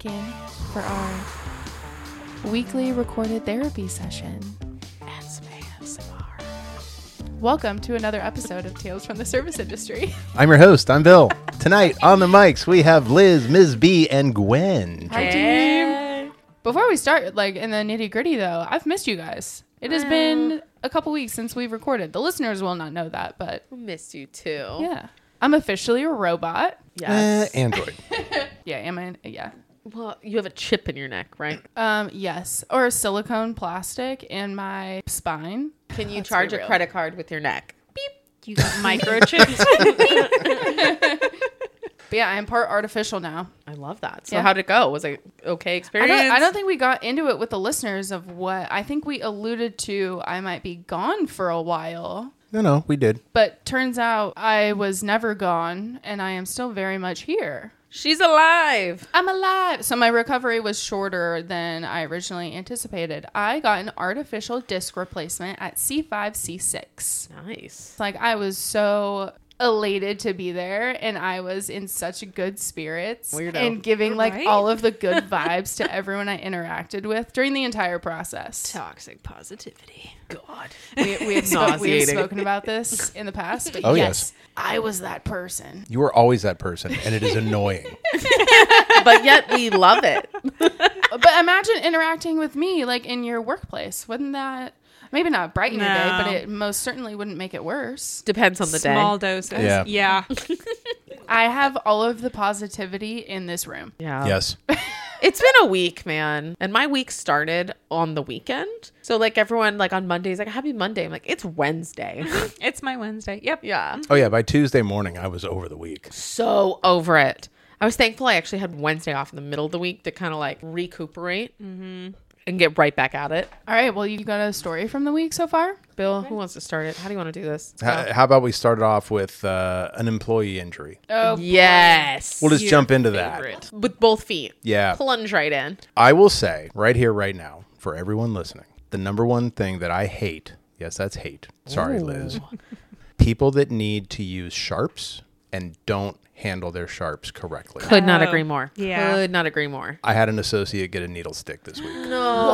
back in for our weekly recorded therapy session. And some ASMR. Welcome to another episode of Tales from the Service Industry. I'm your host. I'm Bill. Tonight on the mics, we have Liz, Ms. B, and Gwen. Hi, team. Before we start, in the nitty gritty, though, I've missed you guys. It has been a couple weeks since we've recorded. The listeners will not know that, but We missed you too. yeah, I'm officially a robot. Yes. Android. Yeah. Well, you have a chip in your neck, right? Yes, or silicone plastic in my spine. Can you Let's charge be a real. credit card with your neck? You got microchips. But yeah, I'm part artificial now. I love that. So Yeah. how'd it go? Was it okay experience? I don't think we got into it with the listeners of what I think we alluded to. I might be gone for a while, No, we did. but turns out I was never gone and I am still very much here. She's alive. I'm alive. So my recovery was shorter than I originally anticipated. I got an artificial disc replacement at C5, C6. Nice. Like, I was so elated to be there, and I was in such good spirits Weirdo. and giving Right? all of the good vibes to everyone I interacted with during the entire process. Toxic positivity. God. We had Nauseating. spoken about this in the past, but Oh, yes, I was that person. You are always that person, and it is annoying. But yet we love it. But imagine interacting with me like in your workplace. Wouldn't that maybe not brighten your day, but No. it most certainly wouldn't make it worse. Depends on the Small day. doses. Yeah. I have all of the positivity in this room. Yeah. Yes. It's been a week, man. And my week started on the weekend. So like everyone like on Mondays, like happy Monday. I'm like, it's Wednesday. It's my Wednesday. Yep. Yeah. Oh, yeah. By Tuesday morning, I was over the week. So over it. I was thankful I actually had Wednesday off in the middle of the week to kind of like recuperate and get right back at it. All right, well, you got a story from the week so far? Bill, who wants to start it? How do you want to do this? How about we start it off with an employee injury? Oh, Yes. We'll just jump into that. Favorite. With both feet. Yeah. Plunge right in. I will say right here, right now, for everyone listening, the number one thing that I hate, yes, that's hate. Sorry, Liz. People that need to use sharps and don't handle their sharps correctly. Could not Oh, agree more. yeah. Could not agree more. I had an associate get a needle stick this week.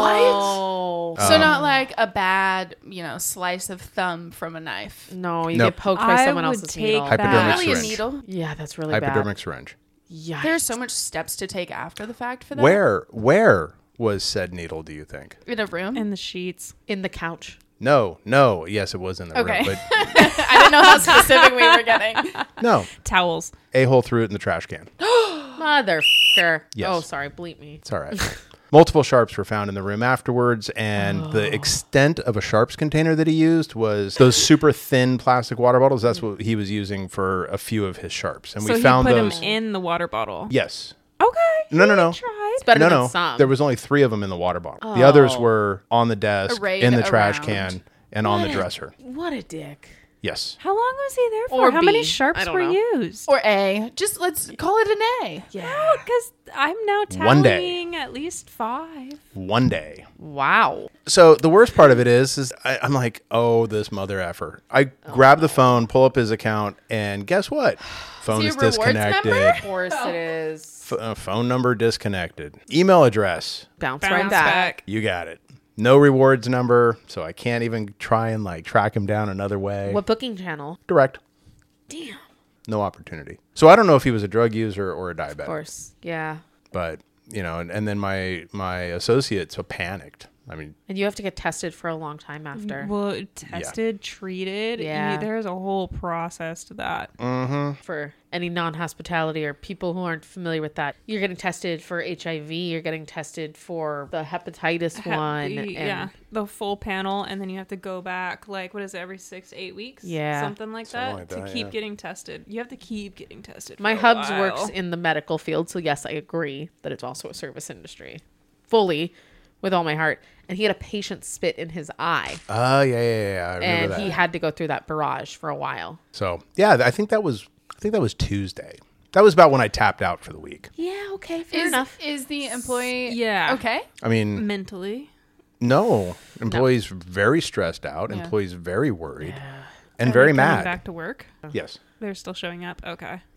No. So not like a bad, slice of thumb from a knife. No, you Nope. get poked by I someone would else's take needle. that. Hypodermic Really, a syringe. needle? Yeah, that's really Hypodermic bad. syringe. Yikes. There's so much steps to take after the fact for that. Where was said needle, do you think? In a room? And the sheets. In the couch. No. Yes, it was in the Okay. room, I didn't know how specific we were getting. but no. Towels. A-hole threw it in the trash can. Motherfucker. Yes. Oh, sorry. Bleep me. It's all right. Multiple sharps were found in the room afterwards, and the extent of a sharps container that he used was those super thin plastic water bottles. That's what he was using for a few of his sharps, and So we found he put those. them in the water bottle. Yes. Okay. No. Tried. It's better No, than no. some. There was only 3 of them in the water bottle. The others Oh. were on the desk, Arrayed in the trash around. can, and on the dresser. What a dick. Yes. How long was he there for? Or How B. many I sharps don't were know. used? Or A. Just let's call it an A. Yeah. Because I'm now One day. tallying at least 5. One day. Wow. So the worst part of it is I'm like, oh, this mother effer. I grab the phone, pull up his account, and guess what? Phone See is your rewards disconnected. number? Of course it is. Phone number disconnected. Email address. Bounce Bounce right back. You got it. No rewards number, so I can't even try and track him down another way. What booking channel? Direct. Damn. No opportunity. So I don't know if he was a drug user or a diabetic. Of course. Yeah. But, and then my associate so panicked. I mean, And you have to get tested for a long time after. Well, tested, treated. Yeah. There's a whole process to that. For any non-hospitality or people who aren't familiar with that, you're getting tested for HIV. You're getting tested for the hepatitis one. Yeah, the full panel, and then you have to go back, what is it, every 6 to 8 weeks? Yeah. Something like that, like to that, keep yeah. getting tested. You have to keep getting tested. My for a hubs while. works in the medical field, so yes, I agree that it's also a service industry. Fully, with all my heart. And he had a patient spit in his eye. yeah. I remember And that. he had to go through that barrage for a while. So, yeah, I think that was Tuesday. That was about when I tapped out for the week. Yeah, okay, fair enough. Is the employee Yeah. okay? I mean, Mentally. no. Employees very stressed out. Yeah. Employees very worried. And Are very they coming mad. back to work? Yes. They're still showing up. Okay. Yep.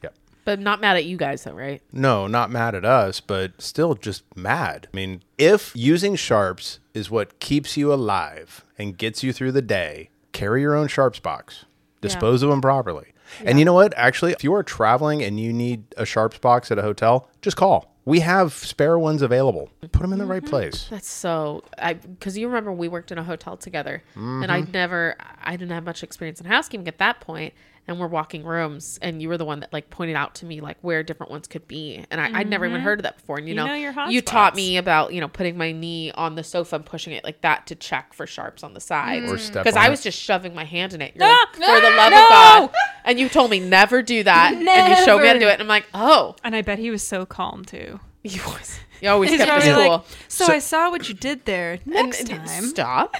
But not mad at you guys though, right? No, not mad at us, but still just mad. I mean, if using sharps is what keeps you alive and gets you through the day, carry your own sharps box. Dispose of them properly. And you know what? Actually, if you are traveling and you need a sharps box at a hotel, just call. We have spare ones available. Put them in the right place. That's so, because you remember we worked in a hotel together, and I didn't have much experience in housekeeping at that point, and we're walking rooms, and you were the one that like pointed out to me like where different ones could be, and I'd never even heard of that before. And you know your hot you taught spots. me about putting my knee on the sofa and pushing it like that to check for sharps on the sides, Or step because on I it. was just shoving my hand in it. You're like, for the love of God, and you told me never do that, and you showed me how to do it, and I'm like, oh, And I bet he was so calm too. you always He's kept probably us cool. like, so I saw what you did there. Next And time. stop.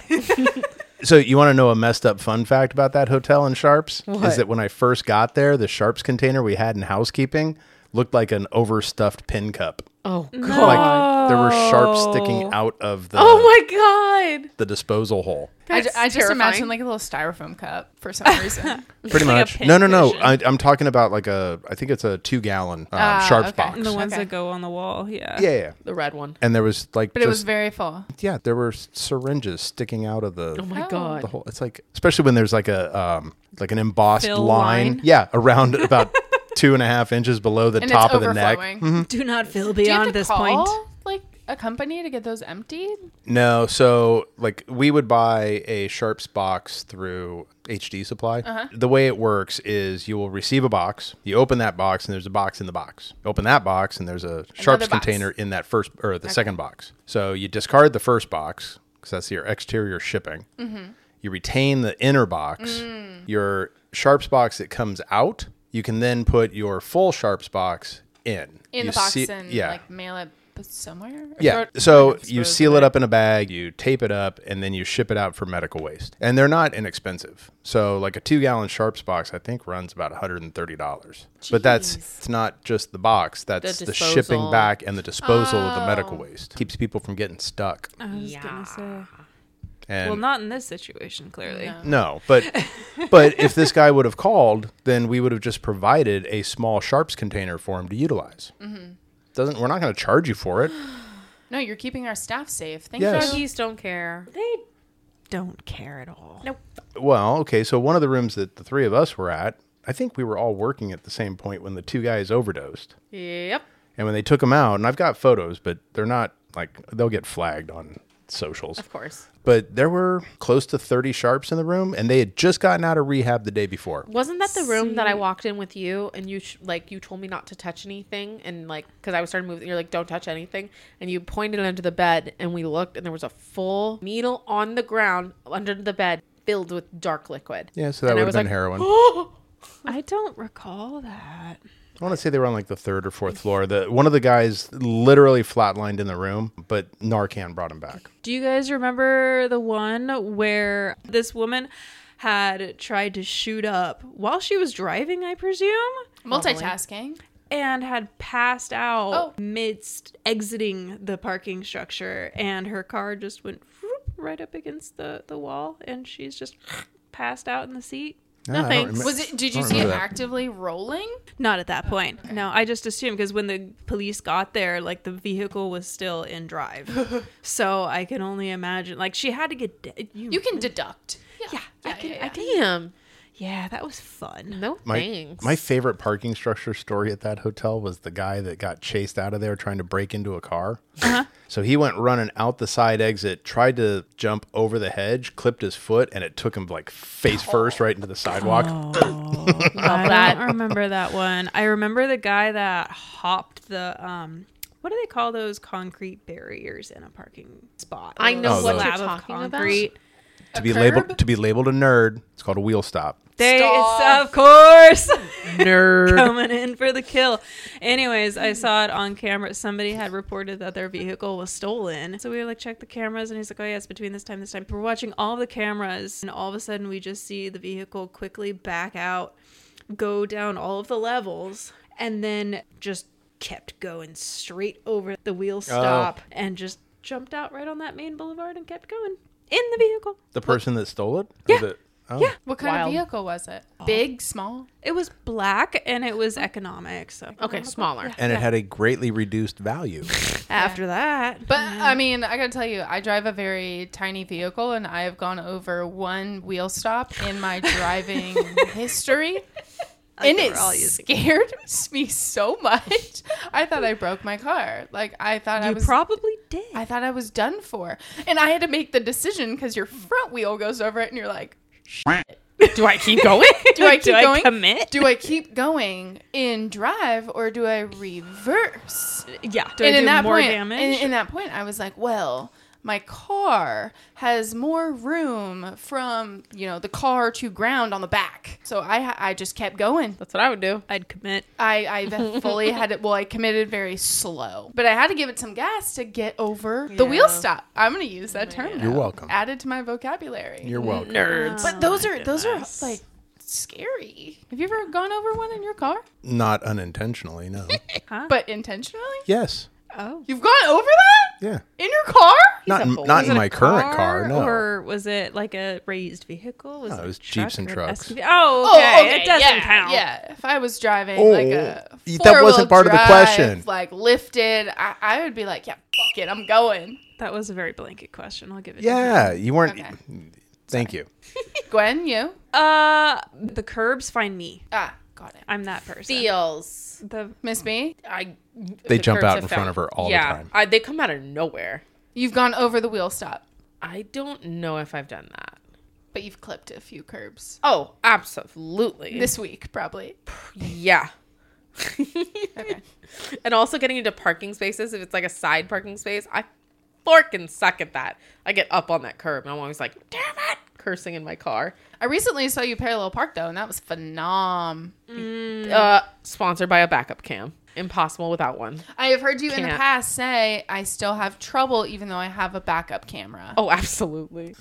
So you want to know a messed up fun fact about that hotel in Sharps? What? Is that when I first got there, the Sharps container we had in housekeeping looked like an overstuffed pin cup. Oh God. Like there were sharps sticking out of the Oh my God. the disposal hole. I That's just terrifying. imagine like a little styrofoam cup for some reason. Pretty like a much. pin No. cushion. I'm talking about like I think it's a 2-gallon Sharps okay. box. The ones Okay. that go on the wall. Yeah. Yeah. The red one. And there was like But just, it was very full. yeah, there were syringes sticking out of the Oh my Oh. God. the whole. It's like, especially when there's like like an embossed Fill line. line? Yeah, around about 2.5 inches below the And top it's of the neck. overflowing. Do not fill Do you have beyond to this call, point. like a company to get those emptied? No, so like we would buy a Sharps box through HD Supply. The way it works is you will receive a box, you open that box, and there's a box in the box. Open that box, and there's a Sharps box. container in that first or the second box. So you discard the first box because that's your exterior shipping. You retain the inner box. Your Sharps box that comes out, you can then put your full Sharps box in. In You the box see- and yeah. like mail it somewhere? Or Yeah. throw it- So dispose you of seal it up in a bag, you tape it up, and then you ship it out for medical waste. And they're not inexpensive. So like a 2-gallon Sharps box, I think runs about $130. But it's not just the box. That's the shipping disposal. back and the disposal of the medical Oh. waste. Keeps people from getting stuck. I was Yeah. gonna say. And Well, not in this situation, clearly. no, but if this guy would have called, then we would have just provided a small Sharps container for him to utilize. We're not going to charge you for it. No, you're keeping our staff safe. Thank Yes. you. Doggies don't care. They don't care at all. Nope. Well, okay, so one of the rooms that the three of us were at, I think we were all working at the same point when the two guys overdosed. Yep. And when they took them out, and I've got photos, but they're not like, they'll get flagged on socials. Of course. But there were close to 30 Sharps in the room, and they had just gotten out of rehab the day before. Wasn't that the room that I walked in with you and you you told me not to touch anything and like because I was starting moving, you're like don't touch anything and you pointed under the bed and we looked and there was a full needle on the ground under the bed filled with dark liquid. Yeah, so that And I would have was been like, heroin. I don't recall that. I want to say they were on like the 3rd or 4th floor. One of the guys literally flatlined in the room, but Narcan brought him back. Do you guys remember the one where this woman had tried to shoot up while she was driving, I presume, Multitasking. and had passed out Oh. midst exiting the parking structure, and her car just went right up against the wall, and she's just passed out in the seat? No, I don't thanks. remem- Was it? Did you I don't see it remember that. actively rolling? Not at that point. No, I just assumed because when the police got there, like the vehicle was still in drive. So I can only imagine, like she had to get. You can deduct. Yeah, I can. yeah. Damn. Yeah, that was fun. No thanks. My favorite parking structure story at that hotel was the guy that got chased out of there trying to break into a car. So he went running out the side exit, tried to jump over the hedge, clipped his foot, and it took him like face first right into the sidewalk. I that. don't remember that one. I remember the guy that hopped the what do they call those concrete barriers in a parking spot? I know what Slab you're of talking about. concrete. To be curb? labeled a nerd, it's called a wheel stop. They, Stop. of course, Nerd. coming in for the kill. Anyways, I saw it on camera. Somebody had reported that their vehicle was stolen. So we were like, check the cameras. And he's like, oh, yeah, it's between this time. We're watching all the cameras. And all of a sudden, we just see the vehicle quickly back out, go down all of the levels, and then just kept going straight over the wheel stop and just jumped out right on that main boulevard and kept going in the vehicle. The person that stole it? Or Yeah. the- Oh. Yeah. What kind Wild. of vehicle was it? Big, small? It was black and it was economic. So Okay, smaller. And it had a greatly reduced value. After that, But I mean, I gotta tell you, I drive a very tiny vehicle, and I have gone over one wheel stop in my driving history. And think it we're all using scared me so much. I thought I broke my car. Like I thought I you was. probably did. I thought I was done for, and I had to make the decision because your front wheel goes over it, and you're like, do I keep going? "Do I keep going? commit? Do I keep going in drive, or do I reverse?" Yeah. Do And I in do that more point, damage? in that point, I was like, well, my car has more room from, the car to ground on the back. So I just kept going. That's what I would do. I'd commit. I fully had it. Well, I committed very slow, but I had to give it some gas to get over the wheel stop. I'm going to use that term. You're now. welcome. Added to my vocabulary. You're welcome. Nerds. But those are like scary. Have you ever gone over one in your car? Not unintentionally, no. But intentionally? Yes. Oh. You've gone over that Yeah. in your car? Not a boy. not Was in it a my current car, no. Or was it like a raised vehicle? Was No, it was a Jeeps and truck or an trucks. SUV? Oh, okay. It doesn't yeah, count. Yeah, if I was driving Oh, like a that four-wheel wasn't part of the drive, question. like lifted, I would be like, yeah, fuck it, I'm going. That was a very blanket question. I'll give it Yeah, you weren't. Okay. Thank you. Gwen, you? to you. The curbs find me. Got it. I'm that person. Feels. The Miss Me, They jump out in front of her all the time. They come out of nowhere. you've gone over the wheel stop, I don't know if I've done that. but you've clipped a few curbs Oh, absolutely. this week, probably. Yeah. Okay. And also getting into parking spaces, if it's like a side parking space, I forking suck at that. I get up on that curb and I'm always like, damn it, cursing in my car. I recently saw you parallel park though, and that was phenom. Sponsored by a backup cam. Impossible without one. I have heard you in the Can't. past say I still have trouble even though I have a backup camera. Oh, absolutely.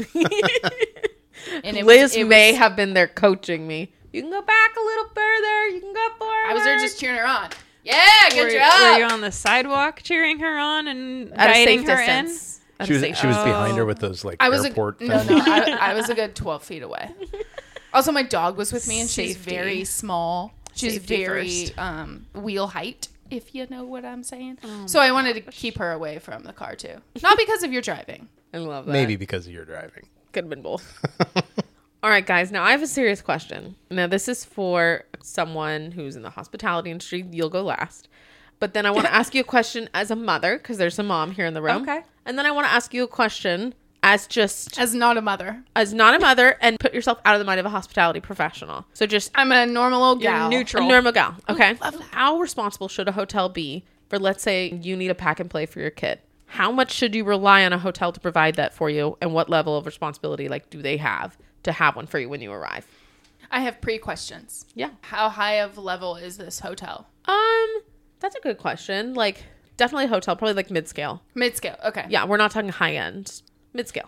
And it Liz was, may have been there coaching me. You can go back a little further. You can go forward. I was there just cheering her on. Yeah, were, good were job. you on the sidewalk cheering her on and at a guiding safe her distance. At She a was safe she was distance. behind her with those like I was airport no, things. I was a good 12 feet away. Also, my dog was with me, and she's Safety. very small. She's Safety very first. wheel height, if you know what I'm saying. So I wanted to keep her away from the car too, not because of your driving. I love that. Maybe because of your driving. Could have been both. All right, guys. Now I have a serious question. Now this is for someone who's in the hospitality industry. You'll go last. But then I want to ask you a question as a mother, because there's a mom here in the room. Okay. And then I want to ask you a question as As not a mother, as not a mother, and put yourself out of the mind of a hospitality professional. So just I'm a normal old gal. a normal gal. Okay. How responsible should a hotel be for, let's say, you need a pack and play for your kid? How much should you rely on a hotel to provide that for you, and what level of responsibility do they have to have one for you when you arrive? I have pre-questions. Yeah. How high of level is this hotel? That's a good question. Definitely a hotel, probably mid-scale. Mid-scale. Okay. Yeah, we're not talking high end. Mid-scale.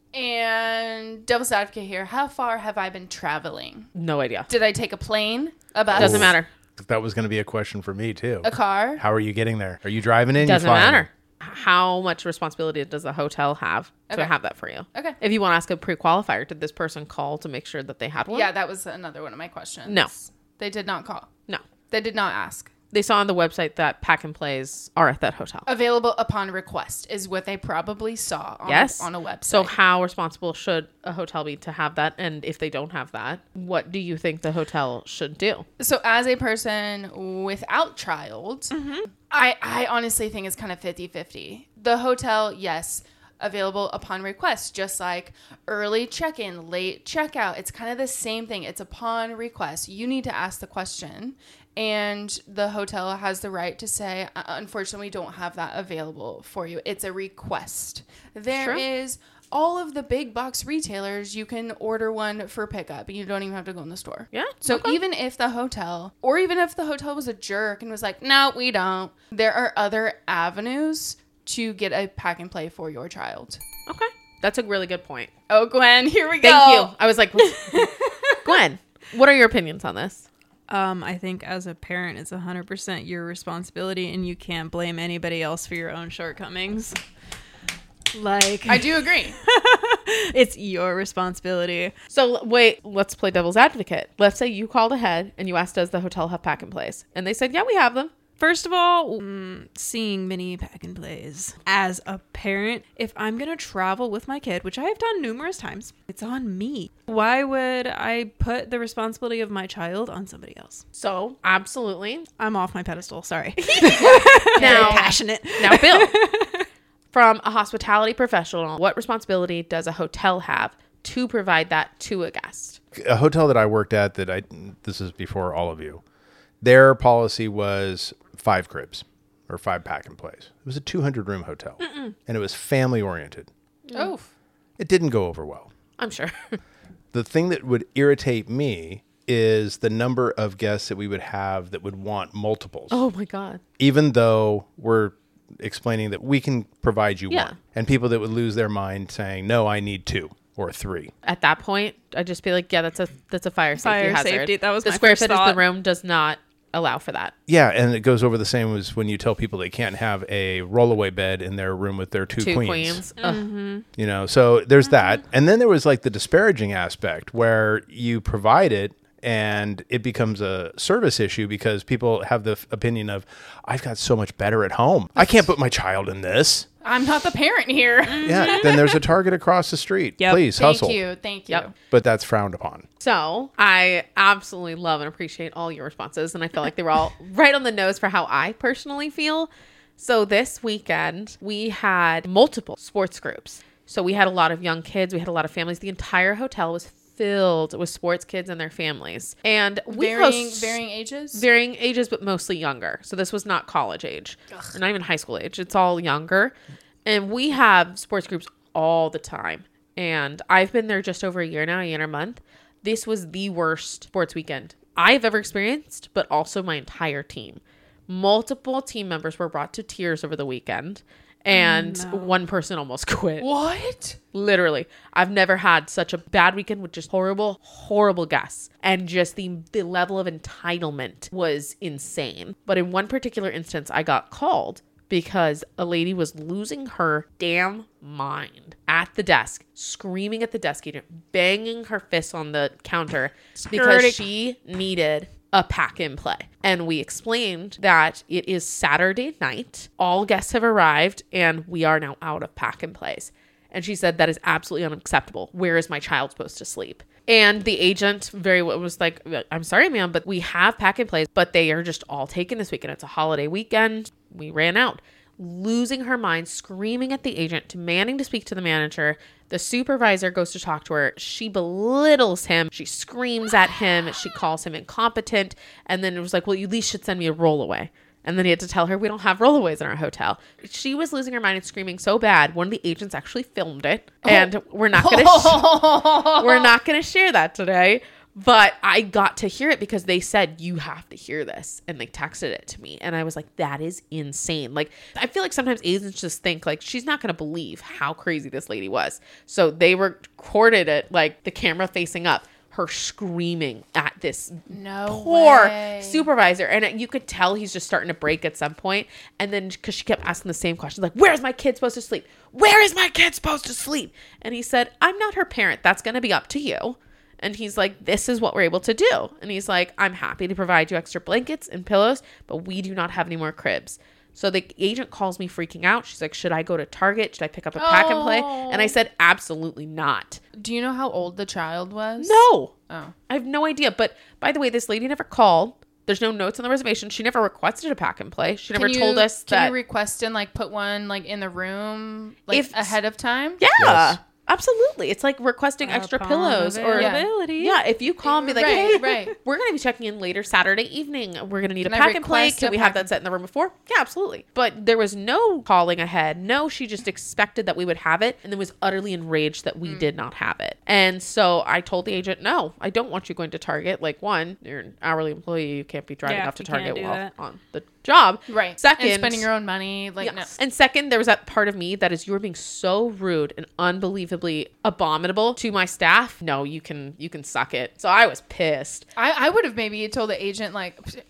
And devil's advocate here. How far have I been traveling? No idea. Did I take a plane? A bus? Doesn't matter. That was going to be a question for me too. A car? How are you getting there? Are you driving in? Doesn't You flying? matter. How much responsibility does the hotel have to Okay. have that for you? Okay. If you want to ask a pre-qualifier, did this person call to make sure that they had one? Yeah, that was another one of my questions. No. They did not call. No. They did not ask. They saw on the website that pack and plays are at that hotel. Available upon request is what they probably saw on, Yes. on a website. So how responsible should a hotel be to have that? And if they don't have that, what do you think the hotel should do? So as a person without child, I honestly think it's kind of 50-50. The hotel, yes, available upon request, just like early check-in, late checkout. It's kind of the same thing. It's upon request. You need to ask the question, and the hotel has the right to say, unfortunately, we don't have that available for you. It's a request. There is all of the big box retailers, you can order one for pickup. You don't even have to go in the store. Yeah. So even if the hotel, or even if the hotel was a jerk and was like, no, we don't, there are other avenues to get a pack and play for your child. Okay. That's a really good point. Oh, Gwen, here we go. Thank you. I was like, Gwen, what are your opinions on this? I think as a parent, it's 100% your responsibility, and you can't blame anybody else for your own shortcomings. I do agree. It's your responsibility. So wait, let's play devil's advocate. Let's say you called ahead and you asked, does the hotel have pack and plays? And they said, yeah, we have them. First of all, seeing mini pack and plays. As a parent, if I'm going to travel with my kid, which I have done numerous times, it's on me. Why would I put the responsibility of my child on somebody else? So absolutely. I'm off my pedestal. Sorry. Now, Passionate. now, Bill, from a hospitality professional, what responsibility does a hotel have to provide that to a guest? A hotel that I worked at this is before all of you, their policy was 5 cribs or 5 pack and plays. It was a 200-room hotel and it was family oriented. Oh, It didn't go over well. I'm sure. The thing that would irritate me is the number of guests that we would have that would want multiples. Oh my God. Even though we're explaining that we can provide you Yeah. one. And people that would lose their mind saying, no, I need 2 or 3. At that point, I'd just be like, yeah, that's a fire safety Fire hazard. safety, that was the my square first footage of thought. the room does not allow for that. Yeah, and it goes over the same as when you tell people they can't have a rollaway bed in their room with their two queens. Ugh. You know, so there's that. And then there was like the disparaging aspect where you provide it and it becomes a service issue because people have the opinion of, I've got so much better at home. I can't put my child in this. I'm not the parent here. Yeah, then there's a Target across the street. Yep. Please, hustle. Thank you. Yep. But that's frowned upon. So I absolutely love and appreciate all your responses. And I feel like they were all right on the nose for how I personally feel. So this weekend, we had multiple sports groups. So we had a lot of young kids. We had a lot of families. The entire hotel was filled with sports kids and their families. And we Varying ages? varying ages, but mostly younger. So this was not college age, or not even high school age. It's all younger. And we have sports groups all the time. And I've been there just over a year now, a year and a month. This was the worst sports weekend I've ever experienced, but also my entire team. Multiple team members were brought to tears over the weekend. And one person almost quit. What? Literally. I've never had such a bad weekend with just horrible, horrible guests. And just the level of entitlement was insane. But in one particular instance, I got called because a lady was losing her damn mind at the desk, screaming at the desk agent, banging her fists on the counter because she needed a pack and play. And we explained that it is Saturday night. All guests have arrived and we are now out of pack and plays. And she said, that is absolutely unacceptable. Where is my child supposed to sleep? And the agent was like, I'm sorry, ma'am, but we have pack and plays, but they are just all taken this weekend. It's a holiday weekend. We ran out. Losing her mind, screaming at the agent, demanding to speak to the manager. The supervisor goes to talk to her. She belittles him. She screams at him. She calls him incompetent. And then it was like, well, you at least should send me a rollaway. And then he had to tell her, we don't have rollaways in our hotel. She was losing her mind and screaming so bad. One of the agents actually filmed it. And we're not going to share that today. But I got to hear it because they said, you have to hear this. And they texted it to me. And I was like, that is insane. Like, I feel like sometimes agents just think, like, she's not going to believe how crazy this lady was. So they recorded it, like, the camera facing up, her screaming at this poor supervisor. And you could tell he's just starting to break at some point. And then, because she kept asking the same questions, like, where's my kid supposed to sleep? Where is my kid supposed to sleep? And he said, I'm not her parent. That's going to be up to you. And he's like, this is what we're able to do. And he's like, I'm happy to provide you extra blankets and pillows, but we do not have any more cribs. So the agent calls me freaking out. She's like, should I go to Target? Should I pick up a pack and play? And I said, absolutely not. Do you know how old the child was? No. Oh. I have no idea. But by the way, this lady never called. There's no notes on the reservation. She never requested a pack and play. She never told us that. Can you request and like put one like in the room like ahead of time? Yeah. Yes. Absolutely. It's like requesting extra pillows or availability. if you call and be like, Right, hey, right. we're going to be checking in later Saturday evening. We're going to need Can a I pack and play. request Can a we have pack that set in the room before? Yeah, absolutely. But there was no calling ahead. No, she just expected that we would have it and then was utterly enraged that we did not have it. And so I told the agent, no, I don't want you going to Target. Like, one, you're an hourly employee. You can't be driving Yeah, up to you can't Target do while that. on the job. Right. Second, and spending your own money. Like, yes. And second, there was that part of me that is, you were being so rude and unbelievably abominable to my staff. No, you can suck it. So I was pissed. I would have maybe told the agent like,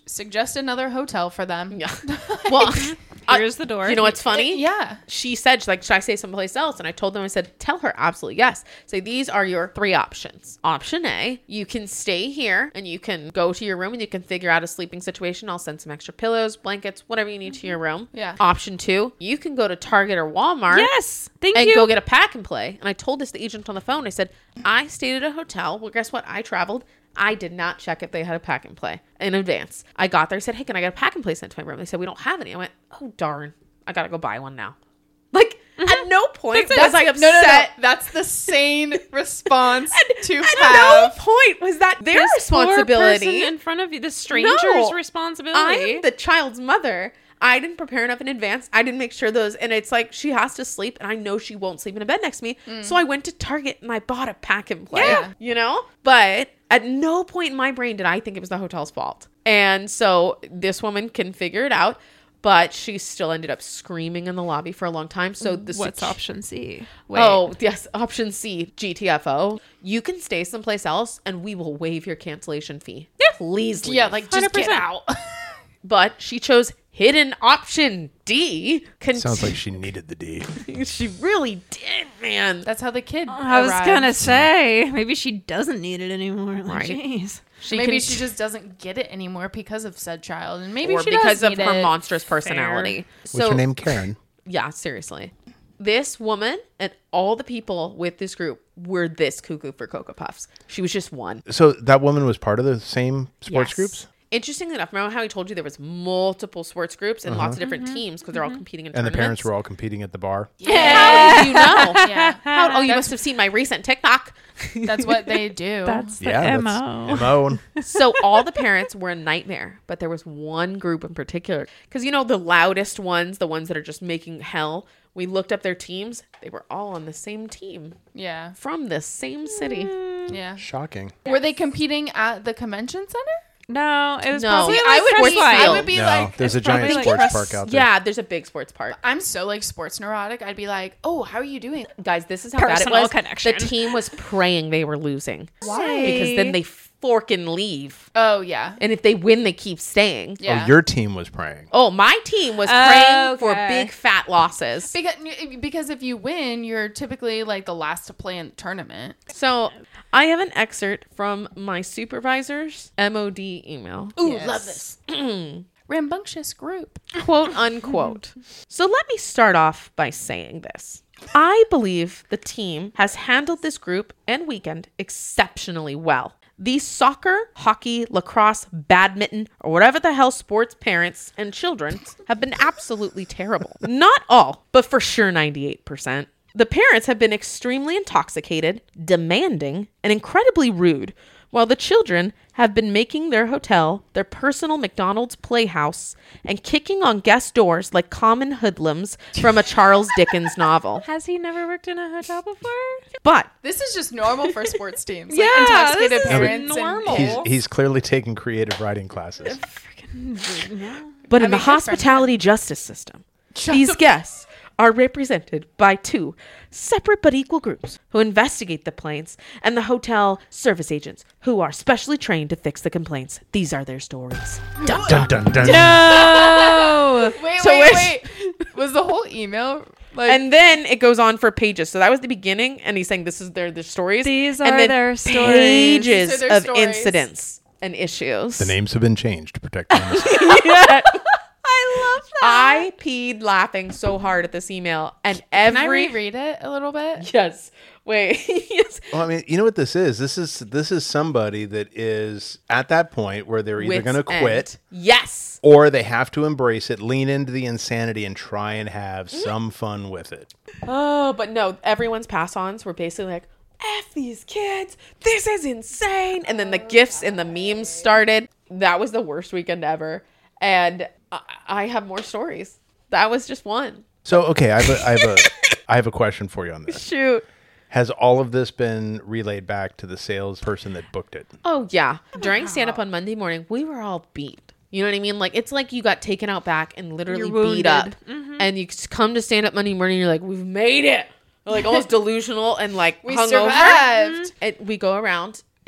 suggest another hotel for them. Yeah. Well, Here's the door. you know what's funny? Yeah. She said, she's like, should I say someplace else? And I told them, I said, tell her absolutely yes. Say, these are your 3 options. Option A, you can stay here and you can go to your room and you can figure out a sleeping situation. I'll send some extra pillows, blankets, whatever you need to your room. Yeah. Option 2, you can go to Target or Walmart. Yes. Thank And you. go get a pack and play. And I told this to the agent on the phone. I said, I stayed at a hotel. Well, guess what? I traveled. I did not check if they had a pack and play in advance. I got there. I said, hey, can I get a pack and play sent to my room? They said, we don't have any. I went, oh, darn. I got to go buy one now. Like, at no point was I upset. No. That's the sane response to At have. no point was that their This poor responsibility. person in front of you, the stranger's No. responsibility. I'm the child's mother. I didn't prepare enough in advance. I didn't make sure those. And it's like, she has to sleep. And I know she won't sleep in a bed next to me. So I went to Target and I bought a pack and play. Yeah. You know? But at no point in my brain did I think it was the hotel's fault. And so this woman can figure it out. But she still ended up screaming in the lobby for a long time. So the What's option C? Oh, yes. Option C, GTFO. You can stay someplace else and we will waive your cancellation fee. Yeah. Please leave. Yeah, like just 100%. get out. But she chose hidden option D. Sounds like she needed the D. She really did, man. That's how the kid. I was arrived. gonna say maybe she doesn't need it anymore. Like, Right. Jeez. Maybe she just doesn't get it anymore because of said child, and maybe or she because does of need her it. monstrous personality. What's her name? Karen. Yeah, seriously. This woman and all the people with this group were this cuckoo for Cocoa Puffs. She was just one. So that woman was part of the same sports Yes. groups? Interestingly enough, remember how I told you there was multiple sports groups and lots of different teams because they're all competing in And the tournaments? parents were all competing at the bar? How did you know? Yeah, Oh, you must have seen my recent TikTok. that's what they do. That's the Yeah, MO. that's MO. So all the parents were a nightmare, but there was one group in particular. Because, you know, the loudest ones, the ones that are just making hell, we looked up their teams. They were all on the same team yeah, from the same city. yeah. Shocking. Were they competing at the convention center? No, it was No. probably See, like I would Crest be- Light. I I would be No, like, there's a it's probably giant like sports press- park out there. Yeah, there's a big sports park. I'm so like sports neurotic. I'd be like, oh, how are you doing? Guys, this is how bad it Personal was. connection. The team was praying they were losing. Why? Because then they forking leave. Oh yeah, And if they win, they keep staying. yeah. Oh, your team was praying. Oh, my team was praying for Okay. big fat losses. because if you win, you're typically like the last to play in the tournament. So I have an excerpt from my supervisor's MOD email. Ooh, Yes. love this. Rambunctious group. Quote unquote. So let me start off by saying this. I believe the team has handled this group and weekend exceptionally well. These soccer, hockey, lacrosse, badminton, or whatever the hell sports parents and children have been absolutely terrible. Not all, but for sure 98%. The parents have been extremely intoxicated, demanding, and incredibly rude, while the children have been making their hotel their personal McDonald's playhouse and kicking on guest doors like common hoodlums from a Charles Dickens novel. Has he never worked in a hotel before? But This is just normal for sports teams. Yeah, like intoxicated this is parents. normal. He's clearly taking creative writing classes. in the mean, good for hospitality justice system, these guests are represented by 2 separate but equal groups who investigate the complaints and the hotel service agents who are specially trained to fix the complaints. These are their stories. Dun, dun. Dun, dun, dun. No. Wait, So wait. Was the whole email like? And then it goes on for pages. So that was the beginning, and he's saying this is their stories. These and are then their stories. pages These are their of stories. incidents and issues. The names have been changed to protect them. Yeah. I love that. I peed laughing so hard at this email, and Can I every reread it a little bit? yes, wait, yes, Well, I mean, you know what this is? This is somebody that is at that point where they're either Wits going to end. quit Yes, or they have to embrace it, lean into the insanity, and try and have some fun with it. oh, but no, everyone's pass-ons were basically like, "F these kids, this is insane," and then the gifs and the memes started. That was the worst weekend ever, and I have more stories. That was just one. So, okay, I have a question for you on this. Shoot. Has all of this been relayed back to the salesperson that booked it? Oh, yeah. During stand-up on Monday morning, we were all beat. You know what I mean? Like, it's like you got taken out back and literally You're beat up. wounded. And you come to stand-up Monday morning, you're like, we've made it. We're like almost delusional and like We hungover. survived. And we go around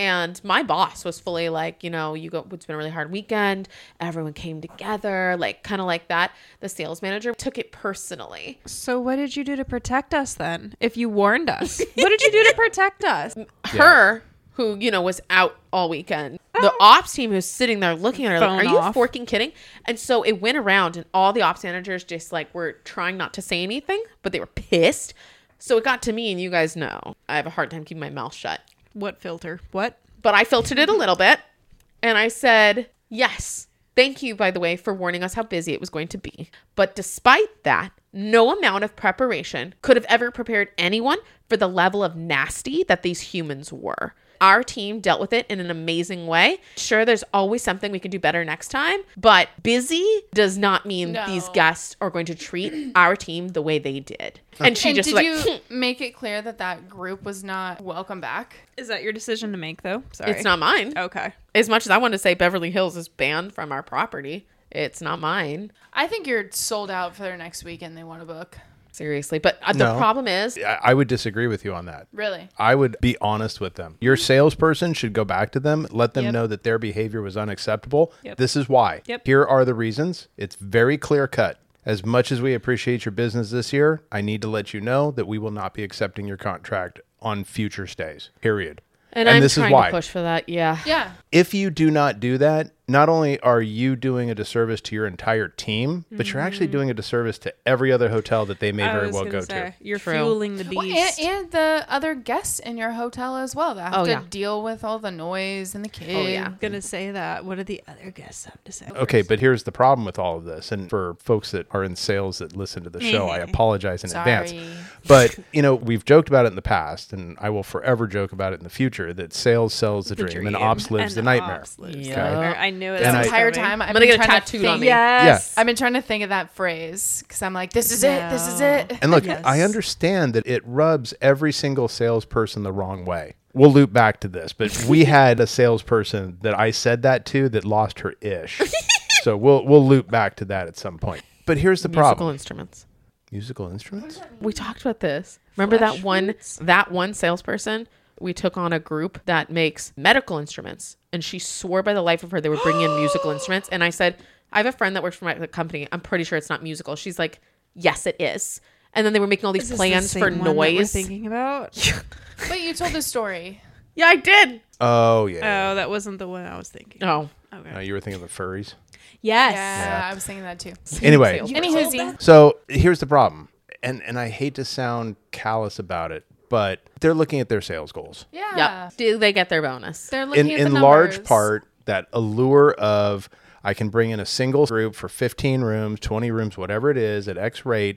And my boss was fully like, it's been a really hard weekend. Everyone came together, like kind of like that. The sales manager took it personally. So what did you do to protect us then? If you warned us, what did you do to protect us? Her, who, was out all weekend. The ops team who's sitting there looking at her Phone like, are you off. forking kidding? And so it went around and all the ops managers just like were trying not to say anything, but they were pissed. So it got to me, and you guys know I have a hard time keeping my mouth shut. What filter? What? But I filtered it a little bit, and I said, yes, thank you, by the way, for warning us how busy it was going to be. But despite that, no amount of preparation could have ever prepared anyone for the level of nasty that these humans were. Our team dealt with it in an amazing way. Sure, there's always something we can do better next time, but busy does not mean these guests are going to treat our team the way they did. And she just did you make it clear that group was not welcome back? Is that your decision to make, though? Sorry. It's not mine. Okay. As much as I want to say Beverly Hills is banned from our property, it's not mine. I think you're sold out for their next weekend they want to book. Seriously. But the No. problem is, I would disagree with you on that. Really? I would be honest with them. Your salesperson should go back to them, let them Yep. know that their behavior was unacceptable. Yep. This is why. Yep. Here are the reasons. It's very clear cut. As much as we appreciate your business this year, I need to let you know that we will not be accepting your contract on future stays. Period. and I'm this is trying why. to push for that. Yeah. Yeah. If you do not do that, not only are you doing a disservice to your entire team, but you're actually doing a disservice to every other hotel that they may I very was well gonna go say, to. You're True. fueling the Well, beast. and the other guests in your hotel as well that have Oh, to yeah. deal with all the noise and the kids. Oh, yeah. I'm gonna say that. What do the other guests have to say? Okay, but here's the problem with all of this. And for folks that are in sales that listen to the show, I apologize in advance. Sorry. But, we've joked about it in the past, and I will forever joke about it in the future, that sales sells the dream and ops lives the nightmare. Ops lives the Yeah. nightmare. I knew it. This And I- entire coming. time I've gonna been get a trying to tattooed on think. me. Yes. I've been trying to think of that phrase because I'm like, this is it. This is No. it. And look, Yes. I understand that it rubs every single salesperson the wrong way. We'll loop back to this, but we had a salesperson that I said that to that lost her ish. So we'll loop back to that at some point. But here's the Musical problem. instruments. Musical instruments? We talked about this. Remember Flesh that one salesperson? We took on a group that makes medical instruments, and she swore by the life of her they were bringing in musical instruments. And I said, I have a friend that works for my company. I'm pretty sure it's not musical. She's like, yes, it is. And then they were making all these Is this plans the for same one that we're noise. thinking about? But you told the story. Yeah, I did. Oh, yeah. Oh, that wasn't the one I was thinking. Oh, Okay. You were thinking of the furries? Yes. Yeah, I was thinking that too. Anyway, Sales. Anywho, so here's the problem. And I hate to sound callous about it, but they're looking at their sales goals. yeah. Yep. Do they get their bonus? They're looking In at the large numbers. part, that allure of I can bring in a single group for 15 rooms, 20 rooms, whatever it is at X rate,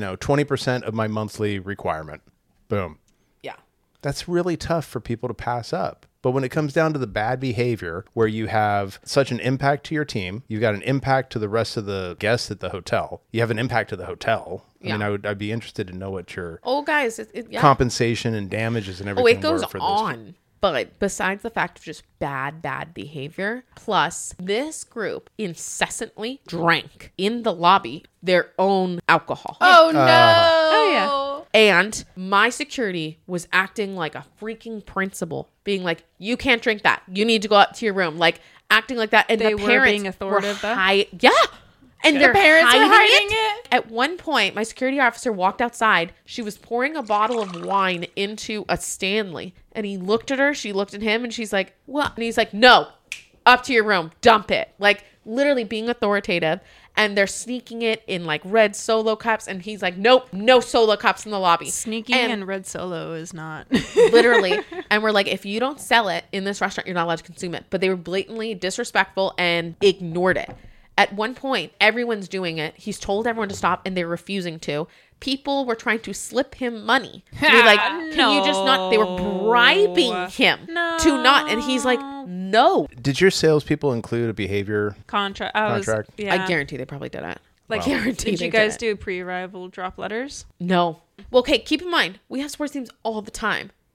20% of my monthly requirement. Boom. Yeah. That's really tough for people to pass up. But when it comes down to the bad behavior where you have such an impact to your team, you've got an impact to the rest of the guests at the hotel, you have an impact to the hotel. I mean, Yeah. I'd be interested to know what your Oh, guys. Yeah. compensation and damages and Oh, everything it goes were for this. on. But besides the fact of just bad behavior, plus this group incessantly drank in the lobby their own alcohol. Oh no. Oh, yeah. And my security was acting like a freaking principal, being like, you can't drink that. You need to go up to your room. Like acting like that. And They the were parents being authoritative, though? Yeah. And their parents were hiding it? At one point, my security officer walked outside. She was pouring a bottle of wine into a Stanley. And he looked at her. She looked at him. And she's like, what? And he's like, no, up to your room. Dump it. Like literally being authoritative. And they're sneaking it in like red Solo cups. And he's like, nope, no Solo cups in the lobby. Sneaking and Red Solo is not. Literally. And we're like, if you don't sell it in this restaurant, you're not allowed to consume it. But they were blatantly disrespectful and ignored it. At one point, everyone's doing it. He's told everyone to stop and they're refusing to. People were trying to slip him money. They're like, can you just not? They were bribing him to not. And he's like, no. Did your salespeople include a behavior? Contract. Contract? I guarantee they probably did it. Like, guarantee did they you guys did it. do pre-arrival drop letters? No. Well, okay, keep in mind, we have sports teams all the time.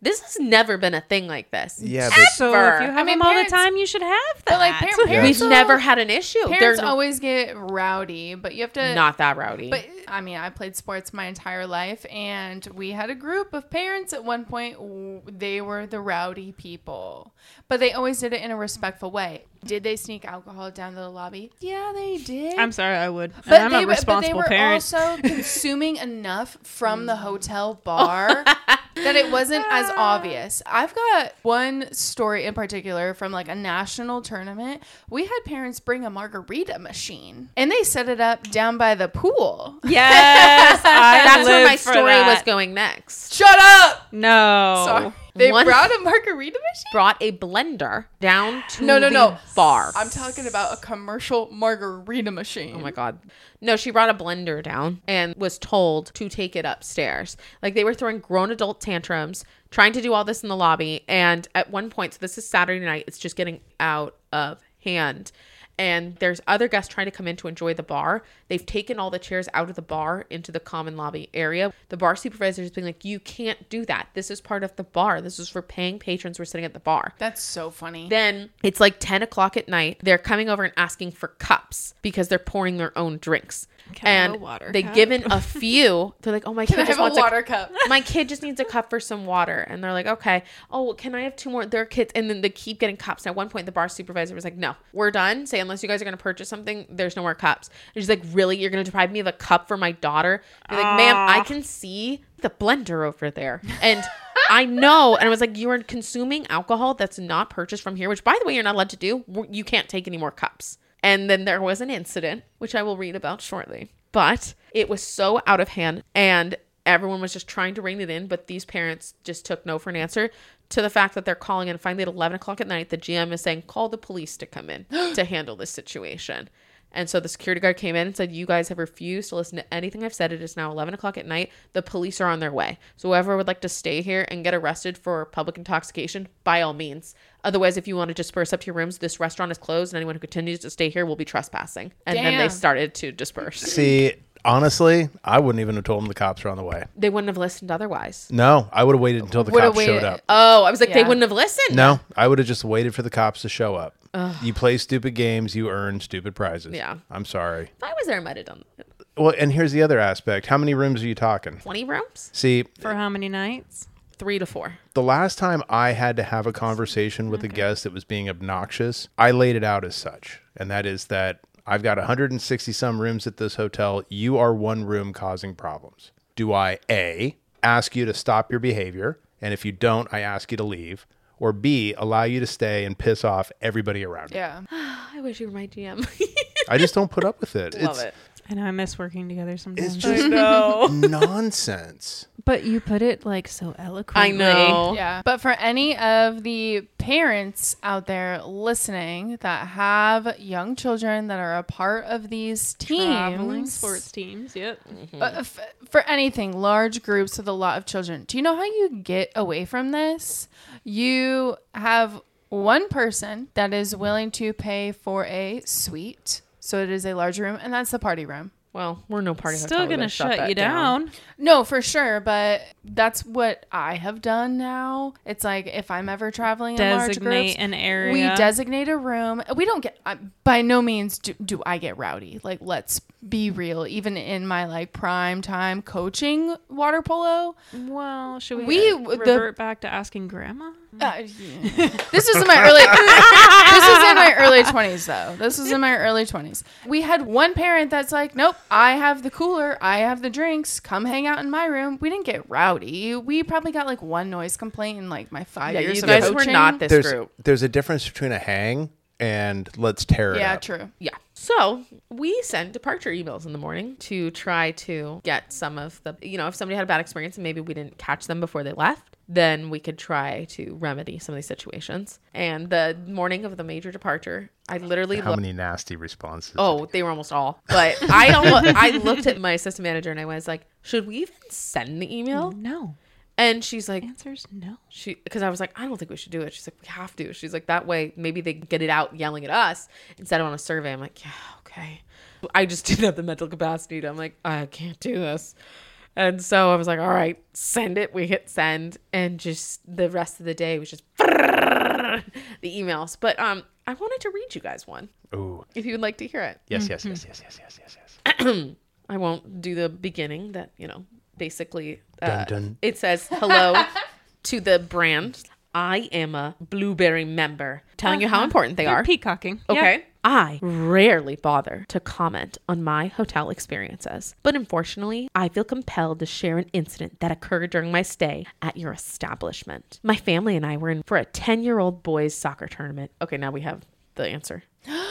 This has never been a thing like this. Yeah, but So if Ever. you have I mean, them all parents- the time, you should have that. But, like, parents We've will- never had an issue. Parents They're always get rowdy, but you have to not that rowdy. But I mean, I played sports my entire life, and we had a group of parents at one point. They were the rowdy people, but they always did it in a respectful way. Did they sneak alcohol down to the lobby? Yeah, they did. I'm sorry, I would. But I'm they, a responsible but they were parent. also consuming enough from the hotel bar that it wasn't as obvious. I've got one story in particular from like a national tournament. We had parents bring a margarita machine and they set it up down by the pool. Yes, That's where my story was going next. Shut up! No. Sorry. They One- brought a margarita machine? Brought a blender down to No. the bar. I'm talking about a commercial margarita machine. Oh my God. No, she brought a blender down and was told to take it upstairs. Like they were throwing grown adult tantrums, trying to do all this in the lobby. And at one point, so this is Saturday night, it's just getting out of hand. And there's other guests trying to come in to enjoy the bar. They've taken all the chairs out of the bar into the common lobby area. The bar supervisor is being like, you can't do that. This is part of the bar. This is for paying patrons who are sitting at the bar. That's so funny. Then it's like 10 o'clock at night. They're coming over and asking for cups because they're pouring their own drinks. Can I have And a water they cup? given a few. They're like, oh, my Can kid I just have a wants water cup? My kid just needs a cup for some water. And they're like, okay. Oh, well, can I have two more? They're kids. And then they keep getting cups. And at one point, the bar supervisor was like, no, we're done. Say, unless you guys are going to purchase something, there's no more cups. And she's like, really? You're going to deprive me of a cup for my daughter? They're like, ma'am, I can see the blender over there. And I know. And I was like, you are consuming alcohol that's not purchased from here, which, by the way, you're not allowed to do. You can't take any more cups. And then there was an incident, which I will read about shortly. But it was so out of hand and everyone was just trying to rein it in. But these parents just took no for an answer to the fact that they're calling in. Finally, at 11 o'clock at night, the GM is saying, call the police to come in to handle this situation. And so the security guard came in and said, you guys have refused to listen to anything I've said. It is now 11 o'clock at night. The police are on their way. So whoever would like to stay here and get arrested for public intoxication, by all means. Otherwise, if you want to disperse up to your rooms, this restaurant is closed and anyone who continues to stay here will be trespassing. And then they Damn. started to disperse. see, honestly, I wouldn't even have told them the cops are on the way. They wouldn't have listened otherwise. No, I would have waited until the Would've cops showed waited. up. Oh, I was like, they Yeah. wouldn't have listened. No, I would have just waited for the cops to show up. You play stupid games, you earn stupid prizes. Yeah. I'm sorry. If I was there, I might have done it. Well, and here's the other aspect. How many rooms are you talking? 20 rooms? See, For how many nights? 3 to 4. the last time I had to have a conversation with a guest that was being obnoxious, I laid it out as such. And that is that I've got 160 some rooms at this hotel. You are one room causing problems. Do I A, ask you to stop your behavior? And if you don't, I ask you to leave. Or B, allow you to stay and piss off everybody around you. Yeah. I wish you were my GM. I just don't put up with it. Love it. I know I miss working together sometimes. It's just No. nonsense. But you put it like so eloquently. I know. Yeah. But for any of the parents out there listening that have young children that are a part of these Traveling teams, sports teams. Yep. for anything, large groups with a lot of children, do you know how you get away from this? You have one person that is willing to pay for a suite. So it is a large room, and that's the party room. Well, we're no party Still hotel. We're gonna shut that you down. No, for sure, but that's what I have done now. It's like if I'm ever traveling in large Designate groups, an area. we designate a room. We don't get, by no means do I get rowdy. Like, let's be real. Even in my like prime time coaching water polo, Well, should We- we revert back to asking grandma? this is in my early. This is in my early 20s, though. This is in my early 20s. We had one parent that's like, "Nope, I have the cooler. I have the drinks. Come hang out in my room." We didn't get rowdy. We probably got like one noise complaint in like my 5 Yeah, years you of guys coaching. were not this group. There's a difference between a hang and let's tear it Yeah, up. true. Yeah. So we send departure emails in the morning to try to get some of the, if somebody had a bad experience and maybe we didn't catch them before they left, then we could try to remedy some of these situations. And the morning of the major departure, I literally How looked. many nasty responses? Oh, they were almost all. But I looked at my assistant manager and I was like, should we even send the email? No. And she's like, Answer's no. because I was like, I don't think we should do it. She's like, we have to. She's like, that way maybe they can get it out yelling at us instead of on a survey. I'm like, yeah, okay. I just didn't have the mental capacity to, I'm like, I can't do this. And so I was like, all right, send it. We hit send. And just the rest of the day was just the emails. But I wanted to read you guys one Ooh. if you would like to hear it. Yes, yes, yes, yes, yes, yes, yes, yes. I won't do the beginning that, basically Dun, dun. it says hello to the brand. I am a Blueberry member. Telling you how important they They're are. peacocking. Okay. Yeah. I rarely bother to comment on my hotel experiences, but unfortunately, I feel compelled to share an incident that occurred during my stay at your establishment. My family and I were in for a 10-year-old boys soccer tournament. Okay, now we have the answer.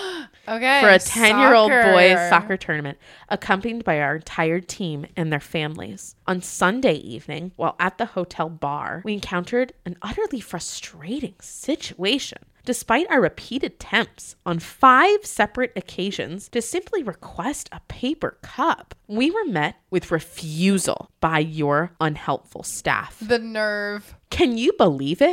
Okay. For a 10-year-old boys soccer tournament, accompanied by our entire team and their families. On Sunday evening, while at the hotel bar, we encountered an utterly frustrating situation. Despite our repeated attempts on 5 separate occasions to simply request a paper cup, we were met with refusal by your unhelpful staff. The nerve. Can you believe it? ?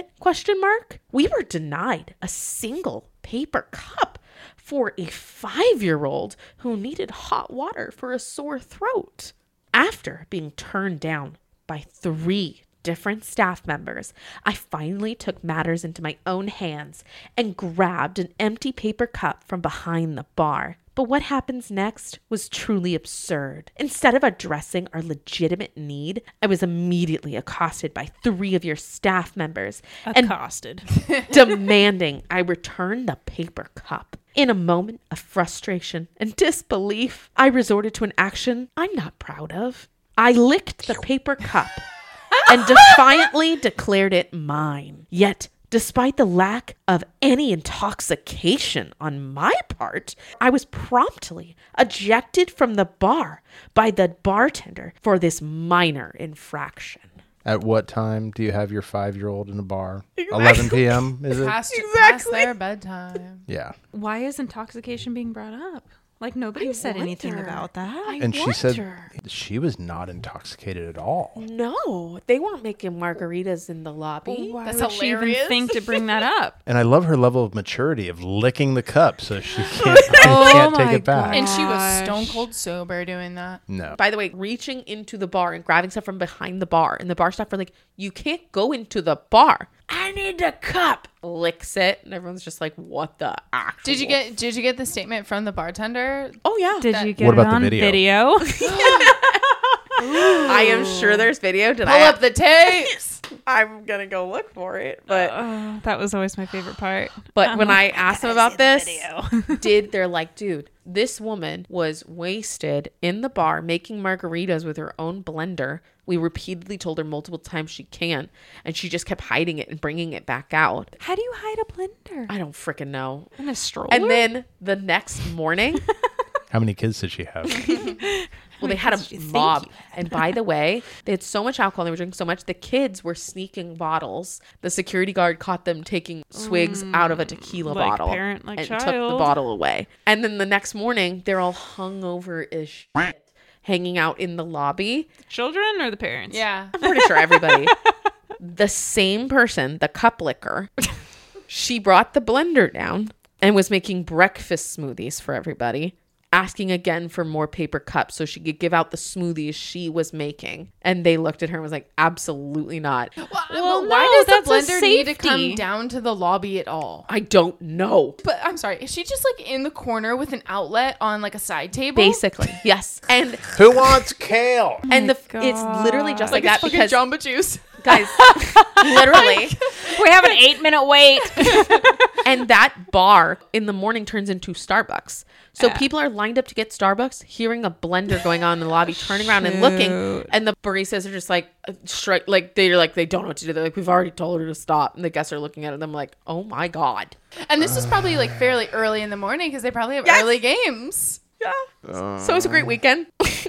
We were denied a single paper cup for a 5-year-old who needed hot water for a sore throat. After being turned down by 3 different staff members, I finally took matters into my own hands and grabbed an empty paper cup from behind the bar. But what happens next was truly absurd. Instead of addressing our legitimate need, I was immediately accosted by 3 of your staff members Accosted. and demanding I return the paper cup. In a moment of frustration and disbelief, I resorted to an action I'm not proud of. I licked the paper cup and defiantly declared it mine. Yet, despite the lack of any intoxication on my part, I was promptly ejected from the bar by the bartender for this minor infraction. At what time do you have your 5-year-old in a bar? 11 p.m. is it? Past Exactly. their bedtime. Yeah. Why is intoxication being brought up? Like, nobody said anything wonder. about that. And she said wonder. she was not intoxicated at all. No, they weren't making margaritas in the lobby. Why That's would she even hilarious. think to bring that up? And I love her level of maturity of licking the cup so she can't take my it back. God. And she was Gosh. stone cold sober doing that. No. By the way, reaching into the bar and grabbing stuff from behind the bar, and the bar staff were like, "You can't go into the bar. I need a cup." Licks it, and everyone's just like, "What the actual?" Did you get the statement from the bartender? Oh yeah. Did That- you get What it about the on video? I am sure there's video. Did Pull up the tapes. I'm gonna go look for it. But That was always my favorite part. when I asked them about this, they're like, dude, this woman was wasted in the bar making margaritas with her own blender. We repeatedly told her multiple times she can't, and she just kept hiding it and bringing it back out. How do you hide a blender? I don't freaking know. In a stroller? And then the next morning, How many kids did she have? well, they had a mob. And by the way, they had so much alcohol. They were drinking so much. The kids were sneaking bottles. The security guard caught them taking swigs out of a tequila like bottle parent, like and took the child. bottle away. And then the next morning, they're all hungover as shit, hanging out in the lobby. Children or the parents? Yeah. I'm pretty sure everybody. The same person, the cup licker, she brought the blender down and was making breakfast smoothies for everybody, asking again for more paper cups so she could give out the smoothies she was making. And they looked at her and was like, absolutely not. Well, no, why does the that's a blender need to safety. come down to the lobby at all? I don't know. But I'm sorry, is she just like in the corner with an outlet on like a side table? Basically, yes. And Who wants kale? it's literally just like, that it's because, fucking Jamba Juice. guys, literally. We have an 8-minute wait. And that bar in the morning turns into Starbucks. So people are lined up to get Starbucks, hearing a blender going on in the lobby, turning around and looking. And the baristas are just like, they don't know what to do. They're like, we've already told her to stop. And the guests are looking at them like, oh my God. And this is probably like fairly early in the morning because they probably have Yes. early games. Yeah. So it's a great weekend.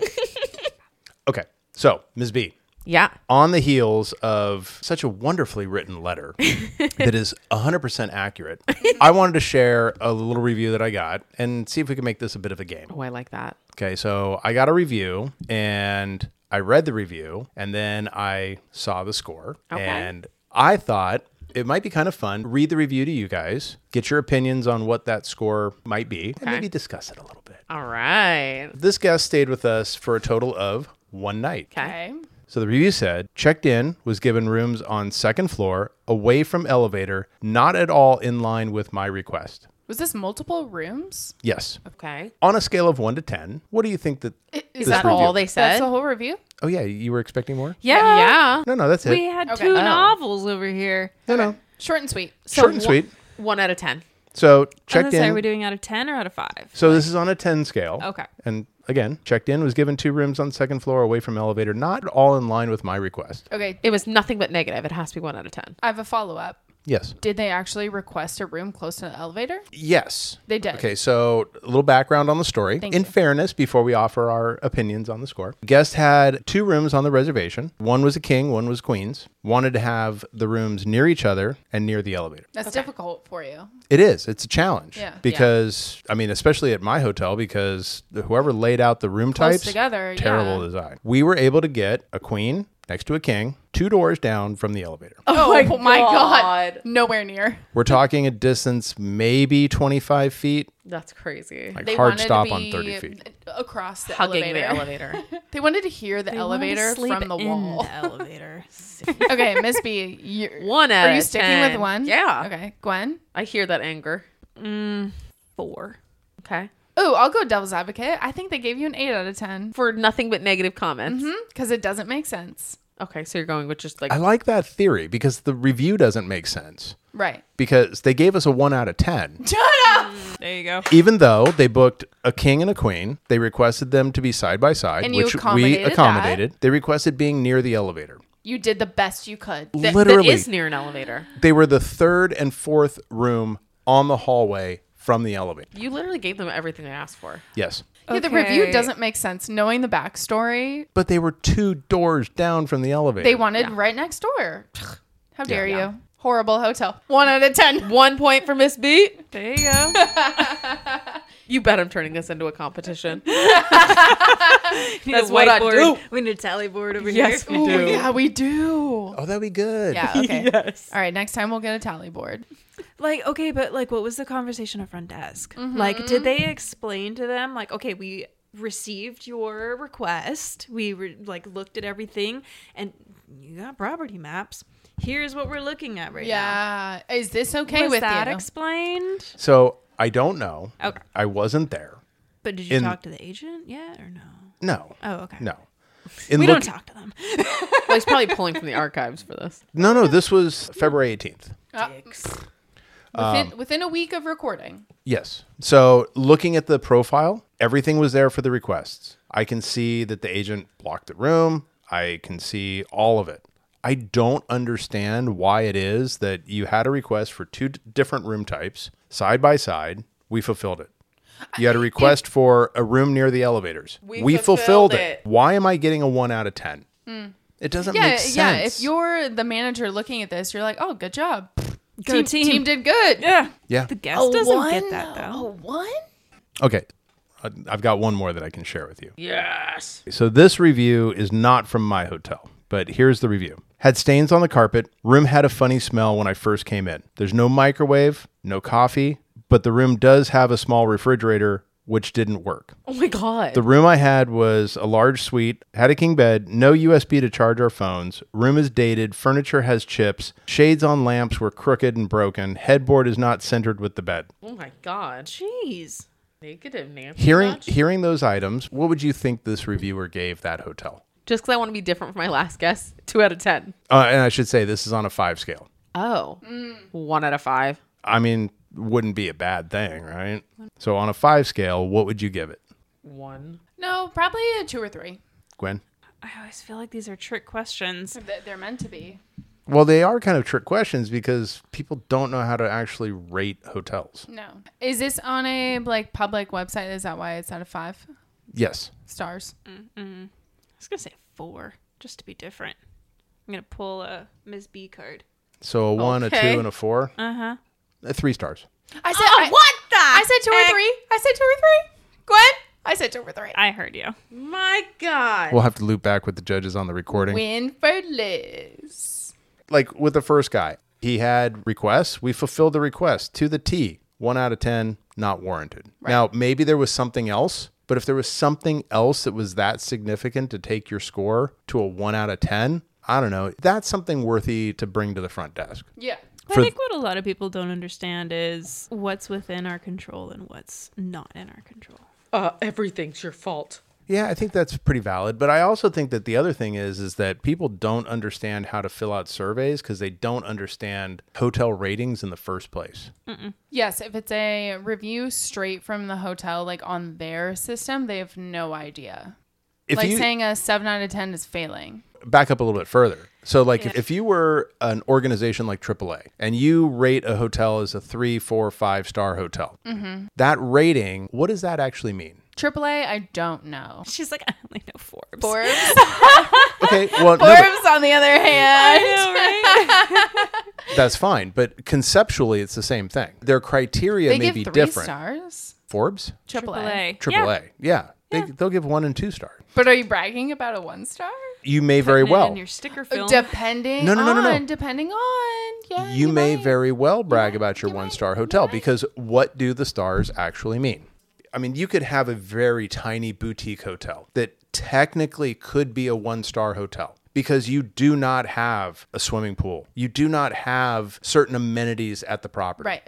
Okay. So, Ms. B, Yeah. on the heels of such a wonderfully written letter that is 100% accurate, I wanted to share a little review that I got and see if we can make this a bit of a game. Oh, I like that. Okay, so I got a review and I read the review and then I saw the score. Okay. And I thought it might be kind of fun. Read the review to you guys, get your opinions on what that score might be, and Okay. maybe discuss it a little bit. All right. This guest stayed with us for a total of one night. Okay. So the review said, checked in, was given rooms on second floor, away from elevator, not at all in line with my request. Was this multiple rooms? Yes. Okay. On a scale of 1 to 10, what do you think that... Is This that review. all they That's said? the whole review? Oh, yeah, you were expecting more? Yeah. No, that's it. We had Okay. two Oh. novels over here. No. Short and sweet. Short and sweet. 1 out of 10. So I was checked gonna say, in. are we doing out of 10 or out of 5? So this is on a 10 scale. Okay. And again, checked in, was given 2 rooms on second floor, away from elevator, not all in line with my request. Okay. It was nothing but negative. It has to be 1 out of 10. I have a follow-up. Yes. Did they actually request a room close to the elevator? Yes. They did. Okay, so a little background on the story. Thank In you. fairness, before we offer our opinions on the score, guest had 2 rooms on the reservation. One was a king, one was queen's. Wanted to have the rooms near each other and near the elevator. That's difficult for you. It is. It's a challenge. Yeah. Because, I mean, especially at my hotel, because whoever laid out the room Close types, together, terrible yeah. design. We were able to get a queen next to a king, 2 doors down from the elevator. Oh my god. God. Nowhere near. We're talking a distance maybe 25 feet, That's crazy. like They hard wanted stop to on be 30 feet. across the Hugging elevator. the elevator. They wanted to hear the elevator from the wall. The elevator. Okay, Miss B, you're, 1 out are you of sticking 10. with 1? Yeah. Okay, Gwen. I hear that anger. 4. Okay. Oh, I'll go devil's advocate. I think they gave you an 8 out of 10 For nothing but negative comments. because it doesn't make sense. Okay, so you're going with just like I like that theory because the review doesn't make sense. Right. Because they gave us a 1 out of 10. Shut up. There you go. Even though they booked a king and a queen, they requested them to be side by side, And you which we accommodated that. accommodated. They requested being near the elevator. You did the best you could. that Literally, is near an elevator. they were the 3rd and 4th room on the hallway from the elevator. You literally gave them everything they asked for. Yes. Yeah, the review Okay. doesn't make sense. Knowing the backstory, But they were 2 doors down from the elevator. they wanted right next door. How dare you? Horrible hotel. 1 out of 10. 1 point for Miss B. There you go. You bet I'm turning this into a competition. That's what I do. We need a tally board over Yes, here. we do. Ooh, yeah, we do. Oh, that'd be good. Yeah, okay. Yes. All right, next time we'll get a tally board. Like, okay, but like, what was the conversation at front desk? Like, did they explain to them, like, okay, we received your request, we looked at everything, and you got property maps. Here's what we're looking at right now. Yeah. Is this okay Was with that you? explained? So I don't know. Okay. I wasn't there. But did you In- talk to the agent yet or no? No. Oh, okay. No. We don't talk to them. Well, he's probably pulling from the archives for this. No, this was February 18th. Within a week of recording. Yes. So looking at the profile, everything was there for the requests. I can see that the agent blocked the room. I can see all of it. I don't understand why it is that you had a request for 2 different room types side by side. We fulfilled it. You had a request for a room near the elevators. We fulfilled fulfilled it. it. Why am I getting a 1 out of 10? It doesn't Yeah, make sense. yeah. If you're the manager looking at this, you're like, oh, good job. Go Team did good. Yeah. Yeah. The guest doesn't get that, though. A 1? Okay. I've got one more that I can share with you. Yes. So this review is not from my hotel, but here's the review. Had stains on the carpet. Room had a funny smell when I first came in. There's no microwave, no coffee, but the room does have a small refrigerator, which didn't work. Oh my God. The room I had was a large suite, had a king bed, no USB to charge our phones. Room is dated, furniture has chips, shades on lamps were crooked and broken, headboard is not centered with the bed. Oh my God. Jeez. Negative, Nancy. Hearing those items, what would you think this reviewer gave that hotel? Just because I want to be different from my last guess, 2 out of 10. And I should say this is on a 5 scale. Oh. 1 out of 5. I mean, wouldn't be a bad thing, right? So on a 5 scale, what would you give it? 1. No, probably a 2 or 3. Gwen? I always feel like these are trick questions. They're meant to be. Well, they are kind of trick questions because people don't know how to actually rate hotels. No. Is this on a public website? Is that why it's out of 5 Yes. stars? I was going to say 4, just to be different. I'm going to pull a Ms. B card. So a 1, a 2, Okay. and a 4? Uh-huh. 3 stars. I said what the I said 2 or 3. I said 2 or 3. Gwen? I said 2 or 3. I heard you. My God. We'll have to loop back with the judges on the recording. Win for Liz. Like with the first guy, he had requests. We fulfilled the request to the T. 1 out of 10, not warranted. Now, maybe there was something else But if there was something else that was that significant to take your score to a 1 out of 10, I don't know. That's something worthy to bring to the front desk. Yeah. I think what a lot of people don't understand is what's within our control and what's not in our control. Everything's your fault. Yeah, I think that's pretty valid. But I also think that the other thing is that people don't understand how to fill out surveys because they don't understand hotel ratings in the first place. Yes, if it's a review straight from the hotel, like on their system, they have no idea. If you saying a 7 out of 10 is failing. back up a little bit further. So like if you were an organization like AAA and you rate a hotel as a 3, 4, 5-star hotel, that rating, what does that actually mean? AAA, I don't know. She's like, I only know Forbes. Forbes? Okay, well, Forbes, on the other hand. I know, right? that's fine. But conceptually, it's the same thing. Their criteria They may give be 3 different. stars? Forbes? AAA. AAA. Yeah. They'll give 1 and 2 stars. But are you bragging about a 1-star? You may very Putting it well. in your sticker film. Depending No. on. Depending on. Yeah, You may might. very well brag might. about your You might. 1-star You hotel might. because what do the stars actually mean? I mean, you could have a very tiny boutique hotel that technically could be a 1-star hotel because you do not have a swimming pool. You do not have certain amenities at the property. Right.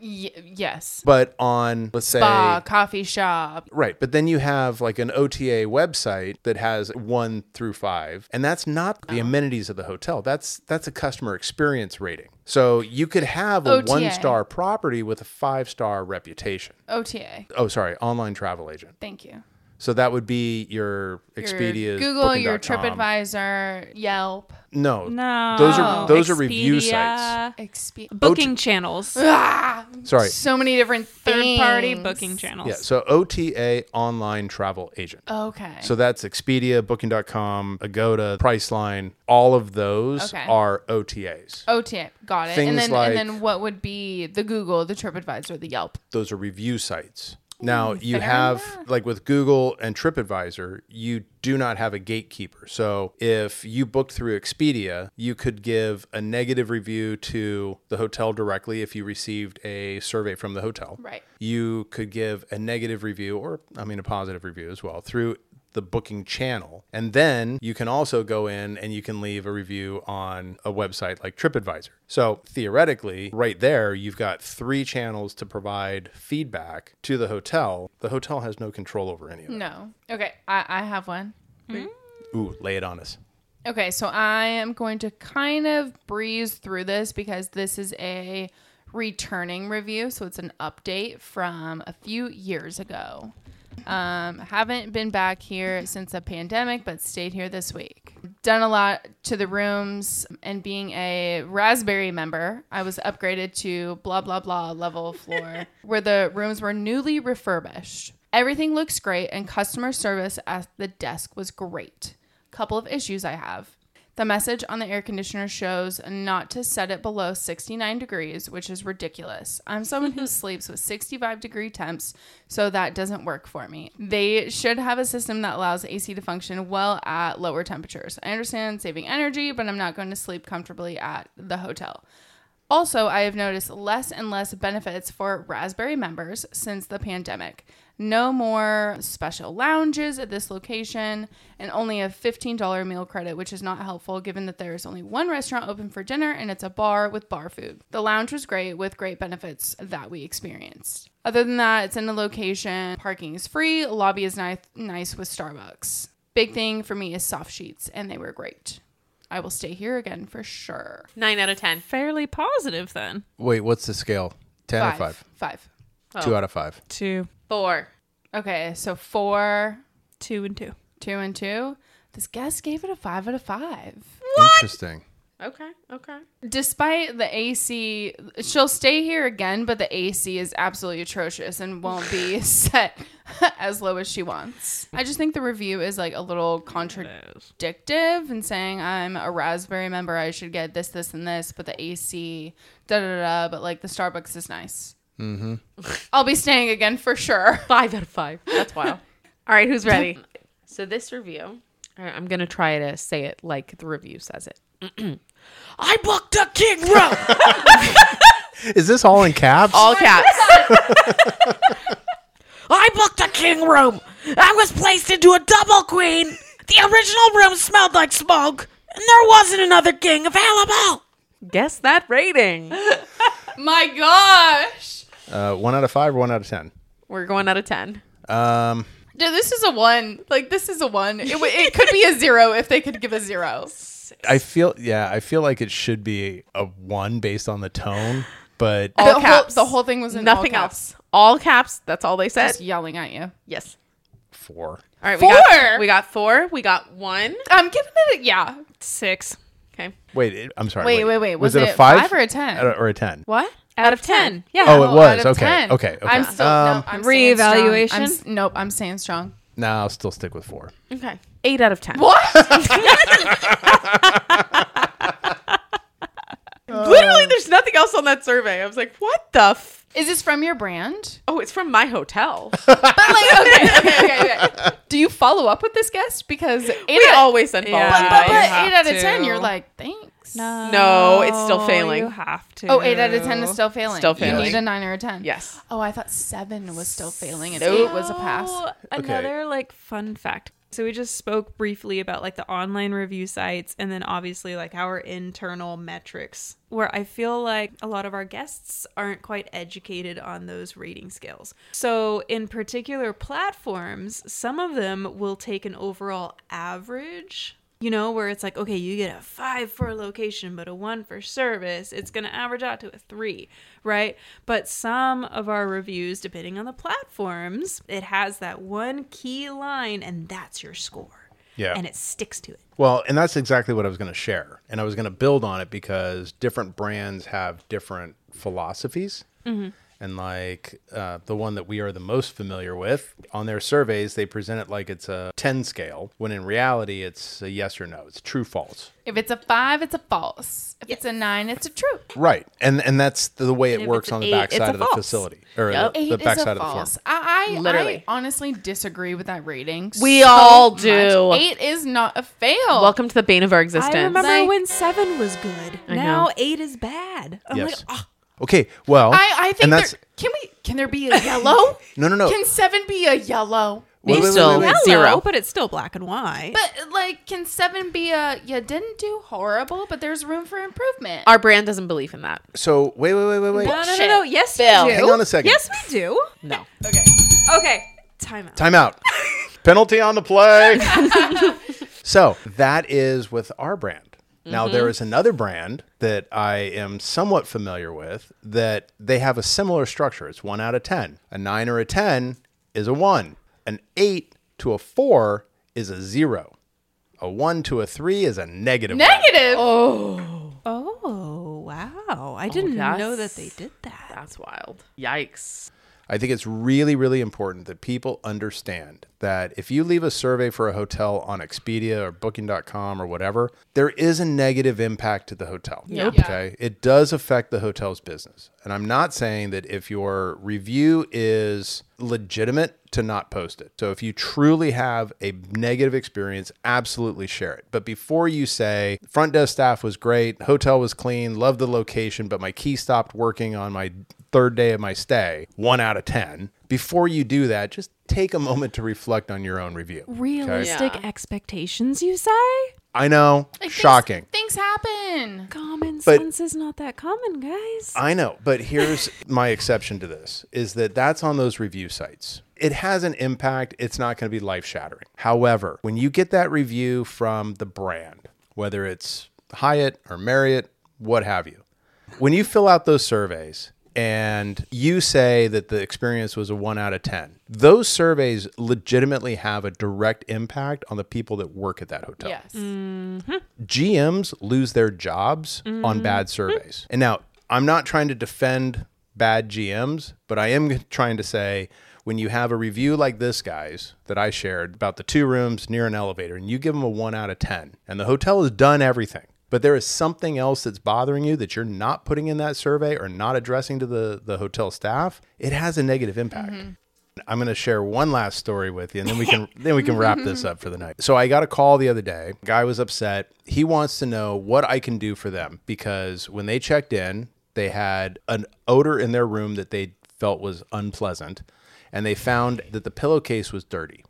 Yes. But on, let's say, Spa, coffee shop. right. But then you have like an OTA website that has 1 through 5, and that's not the amenities of the hotel. That's a customer experience rating. So you could have a OTA. 1-star property with a 5-star reputation. OTA. Oh, sorry, online travel agent. Thank you. So that would be your Expedia, Your Google, your Booking.com. TripAdvisor, Yelp. No, No. those are review sites. Booking channels. Sorry, So many different things. Third-party booking channels. yeah. So OTA, online travel agent. Okay. So that's Expedia, Booking.com, Agoda, Priceline. All of those Okay. are OTAs. OTA. Got it. Things And then like- and then what would be the Google, the TripAdvisor, the Yelp? Those are review sites. Now you fair have enough. like with Google and TripAdvisor, you do not have a gatekeeper. So if you booked through Expedia, you could give a negative review to the hotel directly if you received a survey from the hotel. Right. You could give a negative review or a positive review as well through the booking channel. And then you can also go in and you can leave a review on a website like TripAdvisor. So theoretically, right there, you've got 3 channels to provide feedback to the hotel. The hotel has no control over any of it. No. Okay. I have one. Ooh, lay it on us. Okay, so I am going to kind of breeze through this because this is a returning review. So it's an update from a few years ago. Haven't been back here since the pandemic, but stayed here this week. Done a lot to the rooms, and being a Raspberry member, I was upgraded to blah, blah, blah level floor where the rooms were newly refurbished. Everything looks great, and customer service at the desk was great. Couple of issues I have. The message on the air conditioner shows not to set it below 69 degrees, which is ridiculous. I'm someone who sleeps with 65-degree temps, so that doesn't work for me. They should have a system that allows AC to function well at lower temperatures. I understand saving energy, but I'm not going to sleep comfortably at the hotel. Also, I have noticed less and less benefits for Raspberry members since the pandemic. No more special lounges at this location, and only a $15 meal credit, which is not helpful given that there is only one restaurant open for dinner and it's a bar with bar food. The lounge was great with great benefits that we experienced. Other than that, it's in a location. Parking is free. Lobby is nice with Starbucks. Big thing for me is soft sheets, and they were great. I will stay here again for sure. 9 out of 10. Fairly positive then. Wait, what's the scale? 10 or 5? 5. 2 out of 5. 2. 4. Okay, so 4, 2 and 2. 2 and 2. This guest gave it a 5 out of 5. Interesting. Okay. Despite the AC, she'll stay here again, but the AC is absolutely atrocious and won't be set as low as she wants. I just think the review is like a little contradictive and saying I'm a Raspberry member, I should get this, this, and this, but the AC, but like the Starbucks is nice. Mm-hmm. I'll be staying again for sure. 5 out of 5. That's wild. All right, who's ready? So this review, all right, I'm going to try to say it like the review says it. I booked a king room. Is this all in caps? All caps. I booked a king room. I was placed into a double queen. The original room smelled like smoke, and there wasn't another king available. Guess that rating. My gosh. 1 out of 5 or 1 out of 10? We're going out of 10. Dude, this is a 1. Like, this is a 1. It could be a 0 if they could give a 0. I feel like it should be a 1 based on the tone, but All caps. The whole thing was in Nothing all else. caps. All caps. That's all they said. Just yelling at you. Yes. 4. All right. 4? We got 4. We got 1. I'm giving it a, yeah. 6. Okay. Wait, I'm sorry. Wait. Was Was it a it 5 5 or a 10? or a 10? What? Out of 10. Yeah. Oh, it was. Out of Okay. 10. Okay. I'm still no, I'm staying strong. Reevaluation? Nope, I'm staying strong. Nah, I'll still stick with 4. Okay. 8 out of 10. What? Literally, there's nothing else on that survey. I was like, what the Is this from your brand? Oh, it's from my hotel. But like, okay. Do you follow up with this guest? Because We always send follow-up. but you have 8 out of to. 10, you're like, thanks. No, it's still failing. You have to. Oh, 8 out of 10 is still failing. Still You failing. need a 9 or a 10. Yes. Oh, I thought 7 was still failing and Nope. 8 was a pass. Oh, another like fun fact. So we just spoke briefly about like the online review sites and then obviously like our internal metrics where I feel like a lot of our guests aren't quite educated on those rating scales. So in particular platforms, some of them will take an overall average, you know, where it's like, okay, you get a 5 for a location, but a 1 for service. It's going to average out to a 3, right? But some of our reviews, depending on the platforms, it has that one key line and that's your score. Yeah. And it sticks to it. Well, and that's exactly what I was going to share. And I was going to build on it because different brands have different philosophies. Mm-hmm. And like the one that we are the most familiar with, on their surveys, they present it like it's a 10 scale, when in reality, it's a yes or no. It's true, false. If it's a 5, it's a false. If it's a 9, it's a true. Right. And that's the way And it if works it's an on the 8, backside it's a of the false. facility. Or Yep. the 8 is a backside of the false. form. I Literally. honestly disagree with that rating. We so all much. do. 8 is not a fail. Welcome to the bane of our existence. I remember Like- when 7 was good. I Now know. 8 is bad. I'm Yes. like, oh, Okay, well, I think and there, that's can there be a yellow? no. Can 7 be a yellow? Wait, wait, still- wait, wait. Zero. yellow, but it's still black and white. But like, can 7 be a you didn't do horrible, but there's room for improvement? Our brand doesn't believe in that. So wait. No. Yes, Bill. we do. Hang on a second. Yes, we do. No. Okay. Okay. Time out. Time out. Penalty on the play. So that is with our brand. Now, there is another brand that I am somewhat familiar with that they have a similar structure. It's 1 out of 10. A 9 or a 10 is a 1. An 8 to a 4 is a 0. A 1 to a 3 is a negative. Negative. Oh, wow. I didn't know that they did that. That's wild. Yikes. I think it's really, really important that people understand that if you leave a survey for a hotel on Expedia or Booking.com or whatever, there is a negative impact to the hotel. Yep. Yeah. Okay. It does affect the hotel's business. And I'm not saying that if your review is legitimate to not post it. So if you truly have a negative experience, absolutely share it. But before you say, front desk staff was great, hotel was clean, loved the location, but my key stopped working on my 3rd day of my stay, 1 out of 10. Before you do that, just take a moment to reflect on your own review. Realistic Yeah. expectations, you say? I know, Like, shocking. Things happen. Common But- sense is not that common, guys. I know, but here's my exception to this, is that that's on those review sites. It has an impact. It's not going to be life-shattering. However, when you get that review from the brand, whether it's Hyatt or Marriott, what have you, when you fill out those surveys and you say that the experience was a 1 out of 10, those surveys legitimately have a direct impact on the people that work at that hotel. Yes. GMs lose their jobs on bad surveys. And now, I'm not trying to defend bad GMs, but I am trying to say when you have a review like this, guys, that I shared about the 2 rooms near an elevator, and you give them a 1 out of 10, and the hotel has done everything, but there is something else that's bothering you that you're not putting in that survey or not addressing to the hotel staff, it has a negative impact. I'm going to share one last story with you, and then we can wrap this up for the night. So I got a call the other day. Guy was upset. He wants to know what I can do for them because when they checked in, they had an odor in their room that they felt was unpleasant, and they found that the pillowcase was dirty.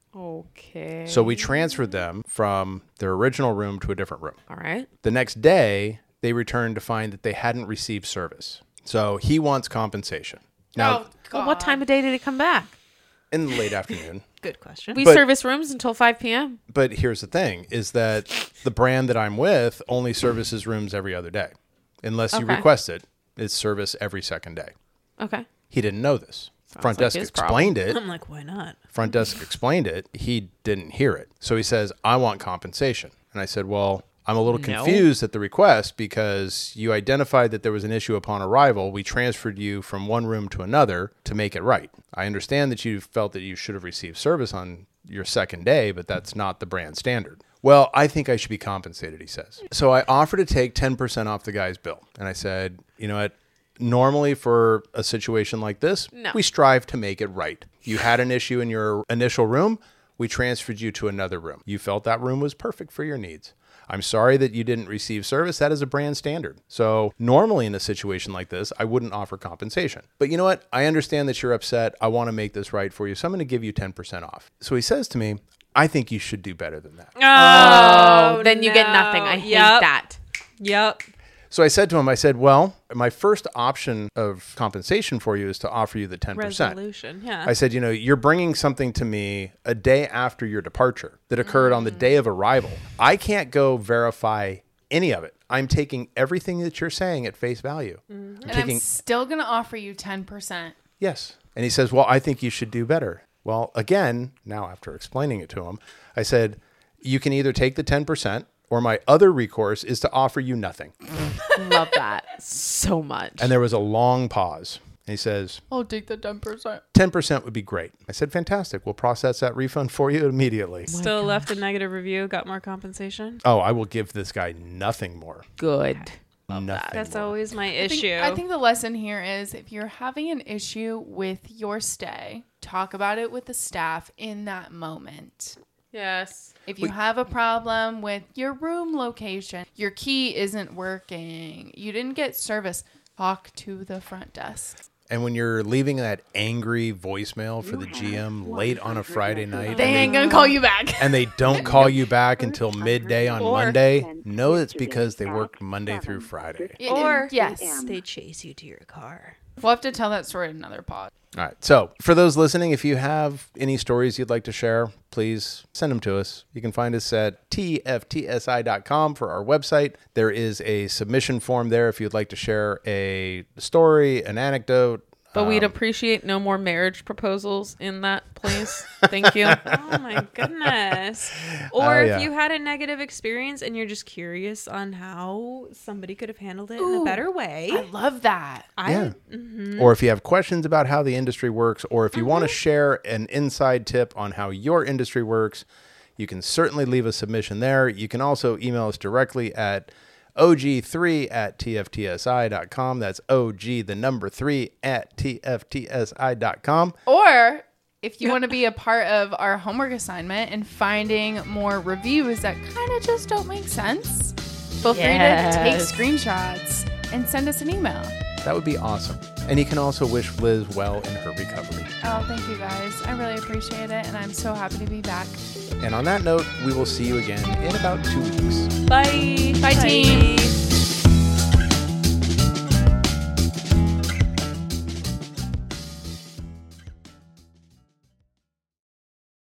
Okay. So we transferred them from their original room to a different room. All right. The next day, they returned to find that they hadn't received service. So he wants compensation. Now, Well, what time of day did he come back? in the late afternoon. Good question. We But- service rooms until 5 p.m. But here's the thing, is that the brand that I'm with only services rooms every other day. Unless you Okay. request it, it's service every second day. Okay. He didn't know this. Front like desk his explained it. I'm like, why not? Front desk explained it. He didn't hear it. So he says, I want compensation. And I said, well, I'm a little confused at the request because you identified that there was an issue upon arrival. We transferred you from one room to another to make it right. I understand that you felt that you should have received service on your second day, but that's not the brand standard. Well, I think I should be compensated, he says. So I offered to take 10% off the guy's bill. And I said, you know what? Normally for a situation like this, No. we strive to make it right. You had an issue in your initial room. We transferred you to another room. You felt that room was perfect for your needs. I'm sorry that you didn't receive service. That is a brand standard. So normally in a situation like this, I wouldn't offer compensation. But you know what? I understand that you're upset. I want to make this right for you. So I'm going to give you 10% off. So he says to me, I think you should do better than that. Oh, then you get nothing. I hate that. Yep. So I said to him, I said, well, my first option of compensation for you is to offer you the 10%. Resolution. Yeah. I said, you know, you're bringing something to me a day after your departure that occurred on the day of arrival. I can't go verify any of it. I'm taking everything that you're saying at face value. I'm And taking, I'm still going to offer you 10%. yes. And he says, well, I think you should do better. Well, again, now after explaining it to him, I said, you can either take the 10% or my other recourse is to offer you nothing. Love that so much. And there was a long pause. And he says, I'll take the 10%. 10% would be great. I said, fantastic. We'll process that refund for you immediately. Still left a negative review. Got more compensation. Oh, I will give this guy nothing more. Good. Nothing That's more. always my I think- issue. I think the lesson here is if you're having an issue with your stay, talk about it with the staff in that moment. Yes. If you have a problem with your room location, your key isn't working, you didn't get service, talk to the front desk. And when you're leaving that angry voicemail for the GM late on a Friday night, They ain't gonna call you back. and they don't call you back until midday on Or- Monday, know it's because they worked Monday through Friday. or yes, they chase you to your car. we'll have to tell that story in another pod. All right. So for those listening, if you have any stories you'd like to share, please send them to us. You can find us at tftsi.com for our website. There is a submission form there if you'd like to share a story, an anecdote. But we'd appreciate no more marriage proposals in that, please. Thank you. Oh my goodness. Or yeah. if you had a negative experience and you're just curious on how somebody could have handled it in Ooh. a better way. I love that. Yeah. Or if you have questions about how the industry works, or if you want to share an inside tip on how your industry works, you can certainly leave a submission there. You can also email us directly at og3@tftsi.com. That's OG3@tftsi.com. Or if you want to be a part of our homework assignment and finding more reviews that kind of just don't make sense, feel free to take screenshots and send us an email. That would be awesome. And you can also wish Liz well in her recovery. Oh, thank you guys. I really appreciate it, and I'm so happy to be back. And on that note, we will see you again in about 2 weeks. Bye. Bye, team.